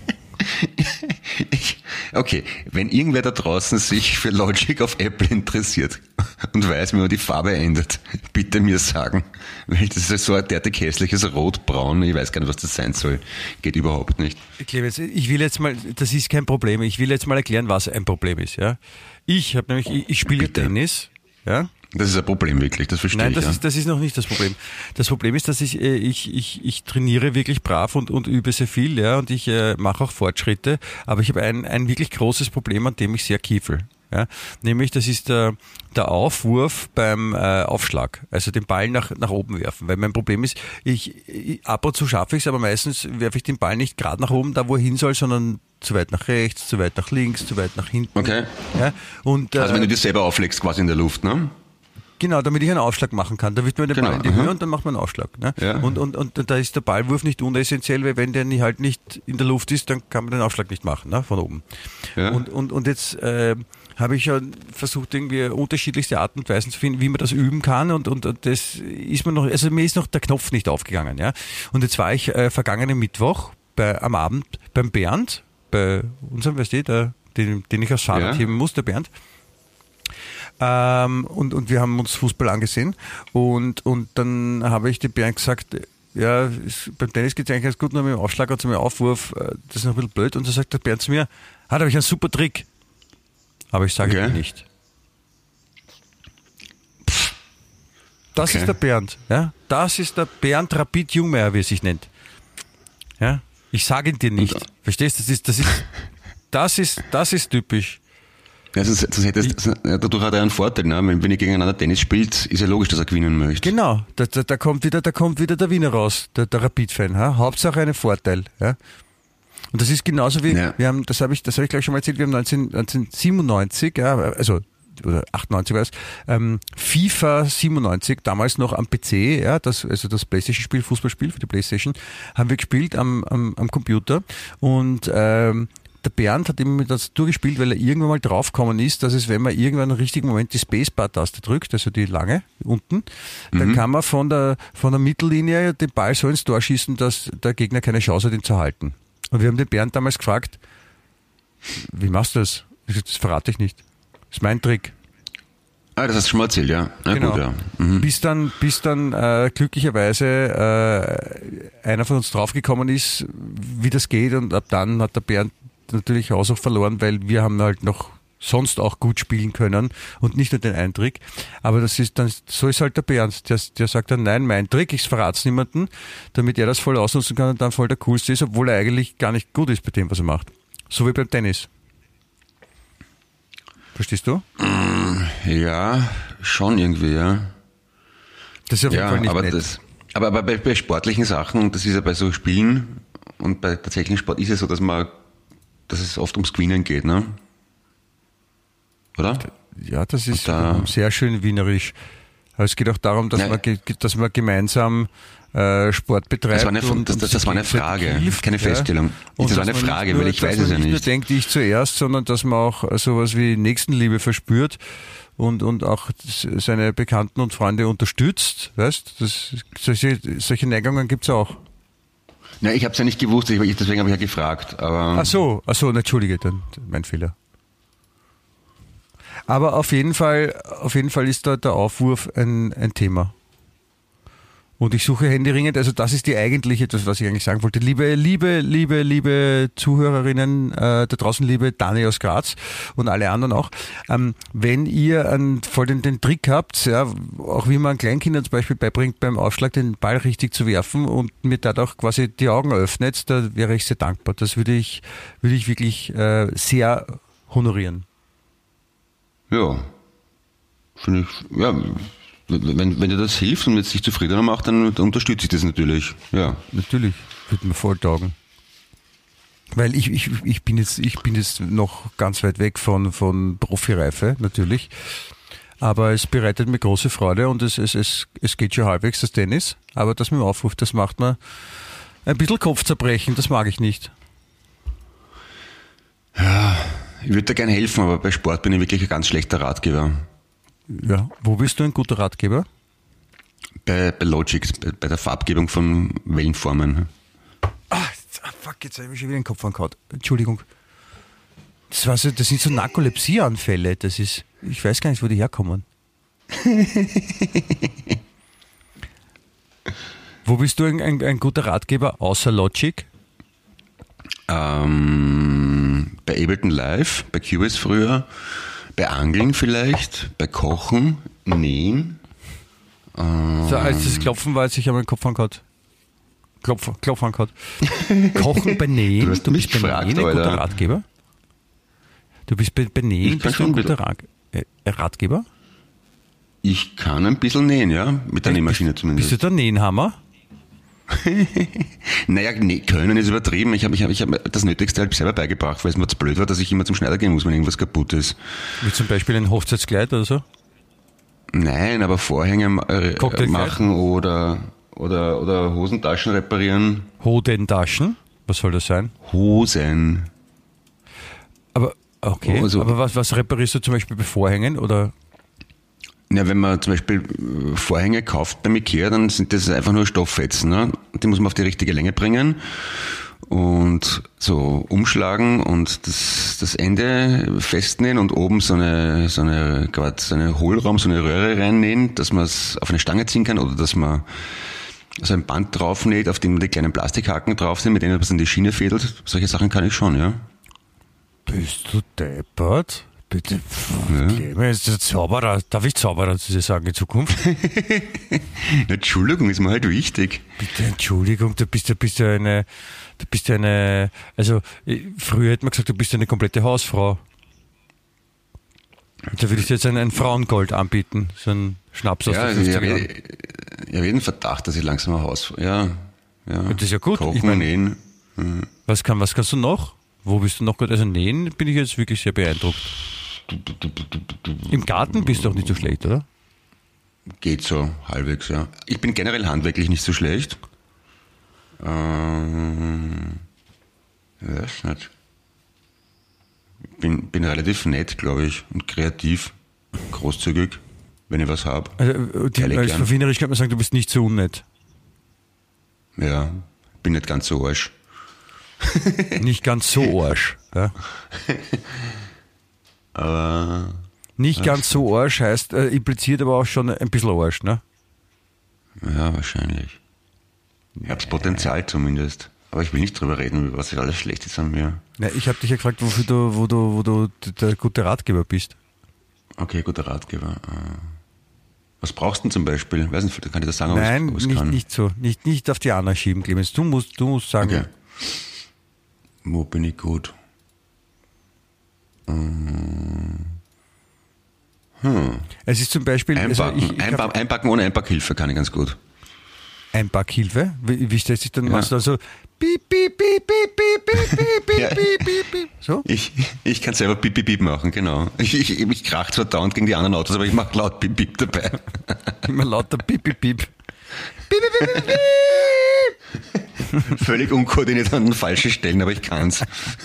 C: Ich, okay, wenn irgendwer da draußen sich für Logic auf Apple interessiert und weiß, wie man die Farbe ändert, bitte mir sagen. Weil das ist so ein derartig hässliches Rot-Braun, ich weiß gar nicht, was das sein soll. Geht überhaupt nicht.
D: Clemens, ich will jetzt mal, das ist kein Problem, ich will jetzt mal erklären, was ein Problem ist. Ja? Ich habe nämlich, ich, ich spiele Tennis, ja.
C: Das ist ein Problem wirklich, das verstehe
D: Nein,
C: ich.
D: Nein, das,
C: ja.
D: ist, das ist noch nicht das Problem. Das Problem ist, dass ich, ich, ich, ich trainiere wirklich brav und, und übe sehr viel, ja, und ich äh, mache auch Fortschritte, aber ich habe ein, ein wirklich großes Problem, an dem ich sehr kiefel. Ja, nämlich das ist der, der Aufwurf beim äh, Aufschlag, also den Ball nach, nach oben werfen. Weil mein Problem ist, ich, ich ab und zu schaffe ich es, aber meistens werfe ich den Ball nicht gerade nach oben, da wo er hin soll, sondern zu weit nach rechts, zu weit nach links, zu weit nach hinten.
C: Okay.
D: Ja, und,
C: also
D: äh,
C: wenn du dir selber auflegst quasi in der Luft, ne?
D: Genau, damit ich einen Aufschlag machen kann. Da wirft man den
C: genau,
D: Ball in die
C: aha.
D: Höhe und dann macht man einen Aufschlag. Ne?
C: Ja.
D: Und, und, und da ist der Ballwurf nicht unessentiell, weil wenn der nicht, halt nicht in der Luft ist, dann kann man den Aufschlag nicht machen, ne? Von oben.
C: Ja.
D: Und, und, und jetzt äh, habe ich schon versucht, irgendwie unterschiedlichste Arten und Weisen zu finden, wie man das üben kann. Und, und, und das ist mir noch, also mir ist noch der Knopf nicht aufgegangen. Ja? Und jetzt war ich äh, vergangenen Mittwoch bei, am Abend beim Bernd, bei unserem, weißt du, der, den, den ich aufs Fahrrad
C: ja.
D: heben muss, der Bernd. Ähm, und, und wir haben uns Fußball angesehen und, und dann habe ich dem Bernd gesagt, ja, es, beim Tennis geht es eigentlich ganz gut, nur mit dem Aufschlag und mit dem Aufwurf, das ist noch ein bisschen blöd. Und dann sagt der Bernd zu mir, ah, da habe ich einen super Trick. Aber ich sage
C: okay.
D: dir nicht. Das
C: okay.
D: ist der Bernd. Ja? Das ist der Bernd Rapid Jungmeier, wie er sich nennt. Ja? Ich sage ihn dir nicht. Und, Verstehst du? Das ist, das ist, das ist, das ist typisch.
C: Ja, sonst, sonst hättest, ich, dadurch hat er einen Vorteil, ne? Wenn, wenn ihr gegeneinander Tennis spielt, ist ja logisch, dass er gewinnen möchte.
D: Genau, da, da, da, kommt, wieder, da kommt wieder der Wiener raus, der, der Rapid-Fan. Ha? Hauptsache einen Vorteil. Ja? Und das ist genauso wie, ja. wir haben, das habe ich, das habe ich gleich schon mal erzählt, wir haben neunzehn, neunzehnhundertsiebenundneunzig, ja, also oder achtundneunzig war es, ähm, FIFA siebenundneunzig, damals noch am P C, ja, das, also das Playstation-Spiel, Fußballspiel für die Playstation, haben wir gespielt am, am, am Computer und ähm, der Bernd hat immer das durchgespielt, weil er irgendwann mal draufgekommen ist, dass es, wenn man irgendwann im richtigen Moment die Spacebar-Taste drückt, also die lange unten, mhm. dann kann man von der, von der Mittellinie den Ball so ins Tor schießen, dass der Gegner keine Chance hat, ihn zu halten. Und wir haben den Bernd damals gefragt, wie machst du das? Ich sag, das verrate ich nicht. Das ist mein Trick.
C: Ah, das hast du schon mal erzählt, ja. Na
D: genau.
C: Gut, ja. Mhm.
D: Bis dann, bis dann äh, glücklicherweise äh, einer von uns draufgekommen ist, wie das geht, und ab dann hat der Bernd natürlich auch verloren, weil wir haben halt noch sonst auch gut spielen können und nicht nur den einen Trick. Aber das ist dann, so ist halt der Bernd, der, der sagt dann, nein, mein Trick, ich verrate es niemandem, damit er das voll ausnutzen kann und dann voll der Coolste ist, obwohl er eigentlich gar nicht gut ist bei dem, was er macht. So wie beim Tennis. Verstehst du?
C: Ja, schon irgendwie, ja.
D: Das ist auf jeden
C: ja,
D: Fall nicht
C: aber
D: nett.
C: Das, aber, aber bei, bei sportlichen Sachen, das ist ja bei so Spielen und bei tatsächlichen Sport ist es so, dass man dass es oft ums Gewinnen geht, ne? Oder?
D: Ja, das ist
C: da,
D: sehr schön wienerisch. Aber es geht auch darum, dass, man, dass man gemeinsam äh, Sport betreibt.
C: Das war eine,
D: und,
C: das,
D: und
C: das, das war eine Frage, hilft, keine Feststellung. Ja.
D: Und
C: das war eine Frage, nur, weil ich weiß es ja nicht.
D: Dass man nicht nur denkt, ich zuerst, sondern dass man auch sowas wie Nächstenliebe verspürt und, und auch seine Bekannten und Freunde unterstützt. Weißt? Das, solche, solche Neigungen gibt es auch.
C: Ja, ich habe es ja nicht gewusst, ich, deswegen habe ich ja gefragt. Aber
D: ach so, ach so, entschuldige, dann mein Fehler. Aber auf jeden Fall, auf jeden Fall ist da der Aufwurf ein, ein Thema. Und ich suche händeringend, also das ist die eigentliche, das, was ich eigentlich sagen wollte. Liebe, liebe, liebe, liebe Zuhörerinnen äh, da draußen, liebe Dani aus Graz und alle anderen auch, ähm, wenn ihr einen, voll den, den Trick habt, ja, auch wie man Kleinkindern zum Beispiel beibringt, beim Aufschlag den Ball richtig zu werfen und mir dadurch quasi die Augen öffnet, da wäre ich sehr dankbar. Das würde ich, würde ich wirklich äh, sehr honorieren.
C: Ja, finde ich, ja, wenn, wenn dir das hilft und jetzt dich zufriedener macht, dann unterstütze ich das natürlich. Ja.
D: Natürlich, würde mir voll taugen. Weil ich, ich, ich bin jetzt, ich bin jetzt noch ganz weit weg von, von Profireife, natürlich. Aber es bereitet mir große Freude und es, es, es, es geht schon halbwegs, das Tennis. Aber das mit dem Aufruf, das macht mir ein bisschen Kopfzerbrechen, das mag ich nicht.
C: Ja, Ich würde da gerne helfen, aber bei Sport bin ich wirklich ein ganz schlechter Ratgeber.
D: Ja. Wo bist du ein guter Ratgeber?
C: Bei, bei Logic, bei, bei der Farbgebung von Wellenformen.
D: Ah, fuck, jetzt habe ich mich schon wieder den Kopf angehauen. Entschuldigung. Das, war so, das sind so Narkolepsieanfälle. Das ist, ich weiß gar nicht, wo die herkommen. Wo bist du ein, ein, ein guter Ratgeber außer Logic?
C: Ähm, bei Ableton Live, bei Cubase früher, bei Angeln vielleicht, bei Kochen, Nähen. Ähm,
D: So, als das Klopfen war, als ich einmal den Kopf angehauen. Klopf, Klopf angehauen. Kochen bei Nähen.
C: Du hast
D: du
C: mich
D: bist bei
C: gefragt,
D: Nähen ein guter
C: Alter.
D: Ratgeber? Du bist bei, bei Nähen
C: Ich kann
D: bist du ein
C: schon
D: guter
C: bitte.
D: Ra äh, Ratgeber?
C: Ich kann ein bisschen nähen, ja, mit der Nähmaschine
D: Bist
C: zumindest.
D: du der Nähenhammer?
C: Naja, nee, können ist übertrieben. Ich habe ich hab, ich hab das Nötigste halt selber beigebracht, weil es mir zu blöd war, dass ich immer zum Schneider gehen muss, wenn irgendwas kaputt ist.
D: Wie zum Beispiel ein Hochzeitskleid oder so?
C: Nein, aber Vorhänge äh,
D: Cocktailkleid?
C: machen oder, oder, oder Hosentaschen reparieren.
D: Hodentaschen? Was soll das sein?
C: Hosen.
D: Aber, okay.
C: Also-
D: Aber was, was reparierst du zum Beispiel bei Vorhängen? Oder?
C: Ja, wenn man zum Beispiel äh, Vorhänge kauft beim Ikea, dann sind das einfach nur Stofffetzen. Ne? Die muss man auf die richtige Länge bringen und so umschlagen und das, das Ende festnähen und oben so eine, so eine, gerade so eine Hohlraum, so eine Röhre reinnähen, dass man es auf eine Stange ziehen kann oder dass man so ein Band draufnäht, auf dem die kleinen Plastikhaken drauf sind, mit denen man es in die Schiene fädelt. Solche Sachen kann ich schon, ja.
D: Bist du deppert? Bitte,
C: Ja.
D: Clemens, der Zauberer. Darf ich Zauberer zu dir sagen in Zukunft?
C: Entschuldigung, ist mir halt wichtig.
D: Bitte, Entschuldigung, du bist ja, bist ja eine, du bist ja eine, also, eh, früher hätte man gesagt, du bist eine komplette Hausfrau. Da würde ich dir jetzt ein, ein Frauengold anbieten, so ein Schnaps aus
C: Ja,
D: den
C: also ich
D: fünfziger
C: habe
D: Jahren.
C: ich hab jeden Verdacht, dass ich langsam ein Haus... Ja, ja.
D: Das ist ja gut.
C: Kochen,
D: Ich mein-
C: nähen.
D: Was, kann, was kannst du noch? Wo bist du noch gut? Also nähen bin ich jetzt wirklich sehr beeindruckt. Im Garten bist du auch nicht so schlecht, oder?
C: Geht so, halbwegs, ja. Ich bin generell handwerklich nicht so schlecht. Ähm, ich weiß nicht. Bin, bin relativ nett, glaube ich, und kreativ, großzügig, wenn ich was habe.
D: Also, die,
C: Ehrlich
D: als
C: gern.
D: Verfinerisch kann man sagen, du bist nicht so unnett.
C: Ja, bin nicht ganz so arsch.
D: Nicht ganz so Arsch. Ja?
C: Aber
D: Nicht ganz so Arsch heißt, äh, impliziert aber auch schon ein bisschen Arsch, ne?
C: ja, wahrscheinlich. Ich habe das Potenzial zumindest. Aber ich will nicht drüber reden, was alles schlecht ist an mir.
D: Ja, ich habe dich ja gefragt, wofür du, wo du, wo du der gute Ratgeber bist.
C: Okay, guter Ratgeber. Äh, Was brauchst du denn zum Beispiel? Weiß nicht, kann ich das sagen, ob
D: Nein,
C: ich, ob ich
D: nicht,
C: kann?
D: nicht so. Nicht, nicht auf die Anna schieben, Clemens. Du musst, du musst sagen,
C: Okay. Wo bin ich gut?
D: es ist zum Beispiel also
C: Einpacken,
D: ich, ich
C: Einpa
D: hab
C: Einpacken ohne Einpackhilfe kann ich ganz gut.
D: Einpackhilfe. Wie, wie stellst du dich dann?
C: Ja.
D: Machst du also piep, piep, piep, piep, piep, piep, piep, piep,
C: Ja.
D: piep, piep, piep. So?
C: Ich, ich kann selber Piep, Piep, Piep machen, genau. Ich, ich, ich krach zwar dauernd gegen die anderen Autos, aber ich mache laut Piep, Piep dabei.
D: Immer lauter piep, piep, piep. Piep, piep, piep, piep, piep.
C: Völlig unkoordiniert an den falschen Stellen, aber ich kann's.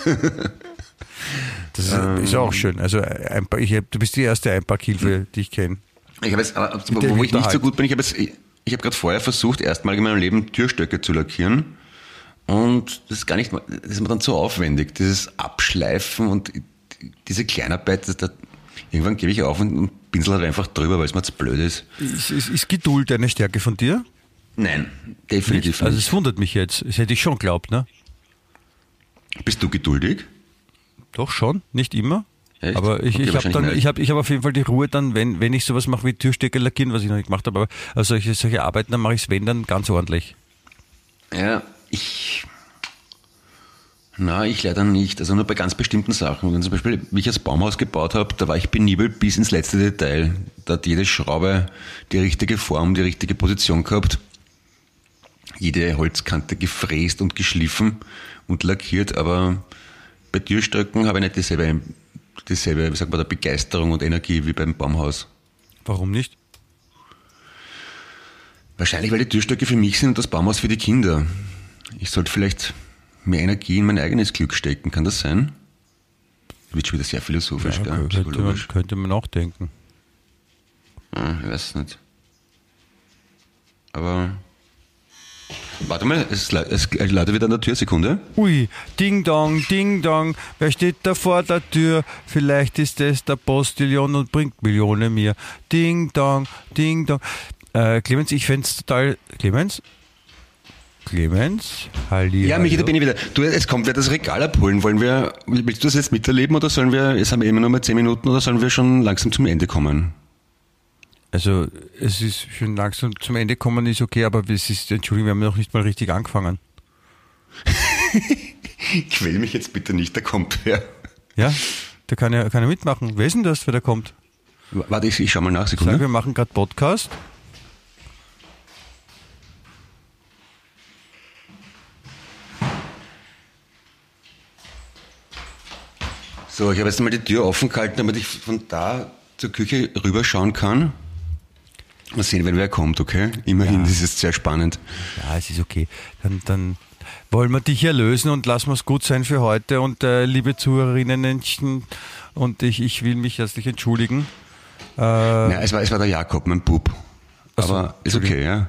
D: Das ist, ist auch schön. Also Einpack, ich hab, du bist die erste Einpackhilfe, die ich kenne.
C: Ich habe jetzt, aber,
D: Mit der
C: wo ich nicht so
D: Hinterhalt.
C: gut bin, ich habe jetzt, ich, ich habe gerade vorher versucht, erstmal in meinem Leben Türstöcke zu lackieren. Und das ist gar nicht, das ist mir dann so aufwendig, dieses Abschleifen und diese Kleinarbeit, das, das, irgendwann gebe ich auf und, und pinsel halt einfach drüber, weil es mir zu blöd ist.
D: Ist, ist, ist Geduld eine Stärke von dir?
C: Nein, definitiv
D: Also
C: nicht.
D: es wundert mich jetzt. Das hätte ich schon geglaubt, ne?
C: Bist du geduldig?
D: Doch schon, nicht immer.
C: Echt?
D: Aber ich,
C: Okay,
D: ich habe
C: wahrscheinlich
D: dann,
C: nicht.
D: ich habe, ich habe auf jeden Fall die Ruhe dann, wenn, wenn ich sowas mache wie Türstecker lackieren, was ich noch nicht gemacht habe, aber also solche, solche Arbeiten, dann mache ich es wenn dann ganz ordentlich.
C: Ja, ich. Na, ich leider nicht. Also nur bei ganz bestimmten Sachen. Wenn zum Beispiel, wie ich das Baumhaus gebaut habe, da war ich penibel bis ins letzte Detail. Da hat jede Schraube die richtige Form, die richtige Position gehabt. Jede Holzkante gefräst und geschliffen und lackiert, aber bei Türstöcken habe ich nicht dieselbe, dieselbe, wie sagt man, da, Begeisterung und Energie wie beim Baumhaus.
D: Warum nicht?
C: Wahrscheinlich, weil die Türstöcke für mich sind und das Baumhaus für die Kinder. Ich sollte vielleicht mehr Energie in mein eigenes Glück stecken, kann das sein? wird schon wieder sehr philosophisch,
D: Ja,
C: gell?
D: könnte, man,
C: Psychologisch.
D: könnte man nachdenken.
C: Ja, ich weiß nicht. Aber. Warte mal, es, es läutet wieder an der Tür, Sekunde.
D: Ui, Ding Dong, Ding Dong, wer steht da vor der Tür? Vielleicht ist es der Postillon und bringt Millionen mir. Ding Dong, Ding Dong. Äh, Clemens, ich fände es total... Clemens? Clemens? Halli,
C: Ja, Michi, da
D: hallo.
C: bin ich wieder. Du, es kommt wer das Regal abholen. Wollen wir, willst du das jetzt miterleben oder sollen wir, jetzt haben wir immer nur mal zehn Minuten oder sollen wir schon langsam zum Ende kommen?
D: Also, es ist schon langsam zum Ende kommen, ist okay, aber es ist, Entschuldigung, wir haben noch nicht mal richtig angefangen.
C: Quäl mich jetzt bitte nicht, da kommt wer.
D: Ja, da kann er, kann er mitmachen. Wer ist denn das, wer da kommt?
C: Warte, ich, ich schau mal nach,
D: Sag,
C: Sekunde.
D: wir machen gerade Podcast.
C: So, ich habe jetzt mal die Tür offen gehalten, damit ich von da zur Küche rüberschauen kann. Mal sehen, wenn wer kommt, okay? Immerhin,
D: Ja.
C: das ist sehr spannend.
D: Ja, es ist okay. Dann, dann wollen wir dich erlösen und lassen wir es gut sein für heute. Und äh, liebe Zuhörerinnen, und ich, ich will mich herzlich entschuldigen. Äh,
C: Ja, es war, es war der Jakob, mein Bub.
D: Ach so,
C: Aber ist okay, ja.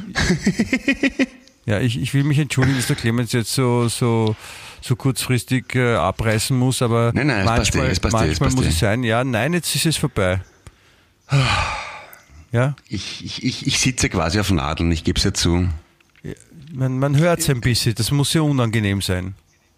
D: ja, ich, ich will mich entschuldigen, dass der Clemens jetzt so, so, so kurzfristig äh, abreißen muss, aber
C: Nein, nein, es passt eh,
D: manchmal,
C: es passt eh, es
D: manchmal
C: passt
D: muss
C: eh.
D: es sein. Ja, nein, jetzt ist es vorbei. Ja,
C: Ich, ich, ich, ich sitze quasi auf Nadeln, ich gebe es ja zu.
D: man, man hört es ein bisschen, das muss ja unangenehm sein.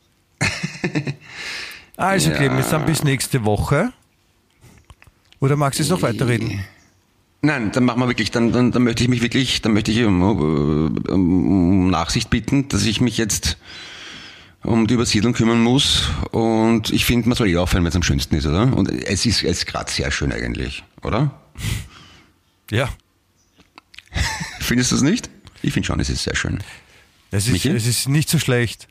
D: Also,
C: Ja.
D: Clemens, dann bis nächste Woche. Oder magst du jetzt noch weiterreden?
C: Nein, dann machen wir wirklich, dann, dann, dann möchte ich mich wirklich, dann möchte ich um, um, um Nachsicht bitten, dass ich mich jetzt um die Übersiedlung kümmern muss. Und ich finde, man soll eh aufhören, wenn es am schönsten ist, oder? Und es ist, es ist gerade sehr schön eigentlich, oder?
D: Ja.
C: Findest du es nicht? Ich finde schon, es ist sehr schön.
D: Es ist,
C: Michi?
D: es ist nicht so schlecht.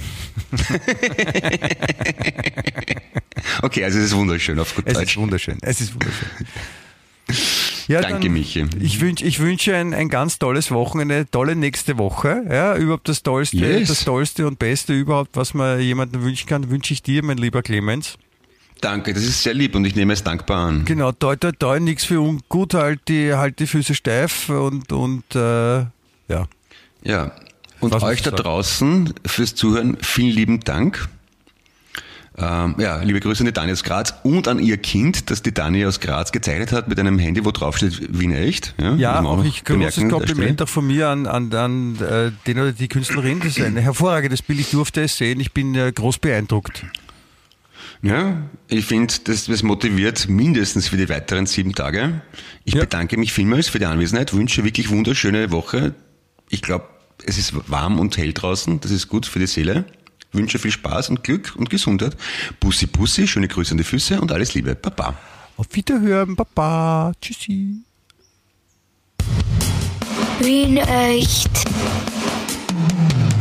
C: Okay, also es ist wunderschön auf gut
D: Es
C: Deutsch.
D: ist wunderschön. Es ist wunderschön. Ja,
C: Danke,
D: dann,
C: Michi.
D: Ich wünsche ich wünsche ein, ein ganz tolles Wochenende, eine tolle nächste Woche. Ja, überhaupt das Tollste,
C: Yes.
D: das Tollste und Beste überhaupt, was man jemandem wünschen kann, wünsche ich dir, mein lieber Clemens.
C: Danke, das ist sehr lieb und ich nehme es dankbar an.
D: Genau, toi, toi, toi, nichts für ungut, halt die, halt die Füße steif und, und äh, ja.
C: Ja, und
D: Was
C: euch
D: muss
C: da
D: ich sagen?
C: draußen fürs Zuhören vielen lieben Dank. Ähm, ja, liebe Grüße an die Dani aus Graz und an ihr Kind, das die Dani aus Graz gezeichnet hat mit einem Handy, wo drauf steht Wien echt. Ja,
D: Ja,
C: muss man
D: auch
C: noch
D: ich großes
C: bemerken an der
D: Kompliment
C: Stelle.
D: auch von mir an, an, an äh, den oder die Künstlerin. Das ist ein hervorragendes Bild. Ich durfte es sehen. Ich bin äh, groß beeindruckt.
C: Ja, ich finde, das, das motiviert mindestens für die weiteren sieben Tage. Ich
D: Ja.
C: bedanke mich vielmals für die Anwesenheit, wünsche wirklich wunderschöne Woche. Ich glaube, es ist warm und hell draußen, das ist gut für die Seele. Wünsche viel Spaß und Glück und Gesundheit. Bussi, Bussi, schöne Grüße an die Füße und alles Liebe. Baba.
D: Auf Wiederhören. Baba. Tschüssi.
A: Wien echt.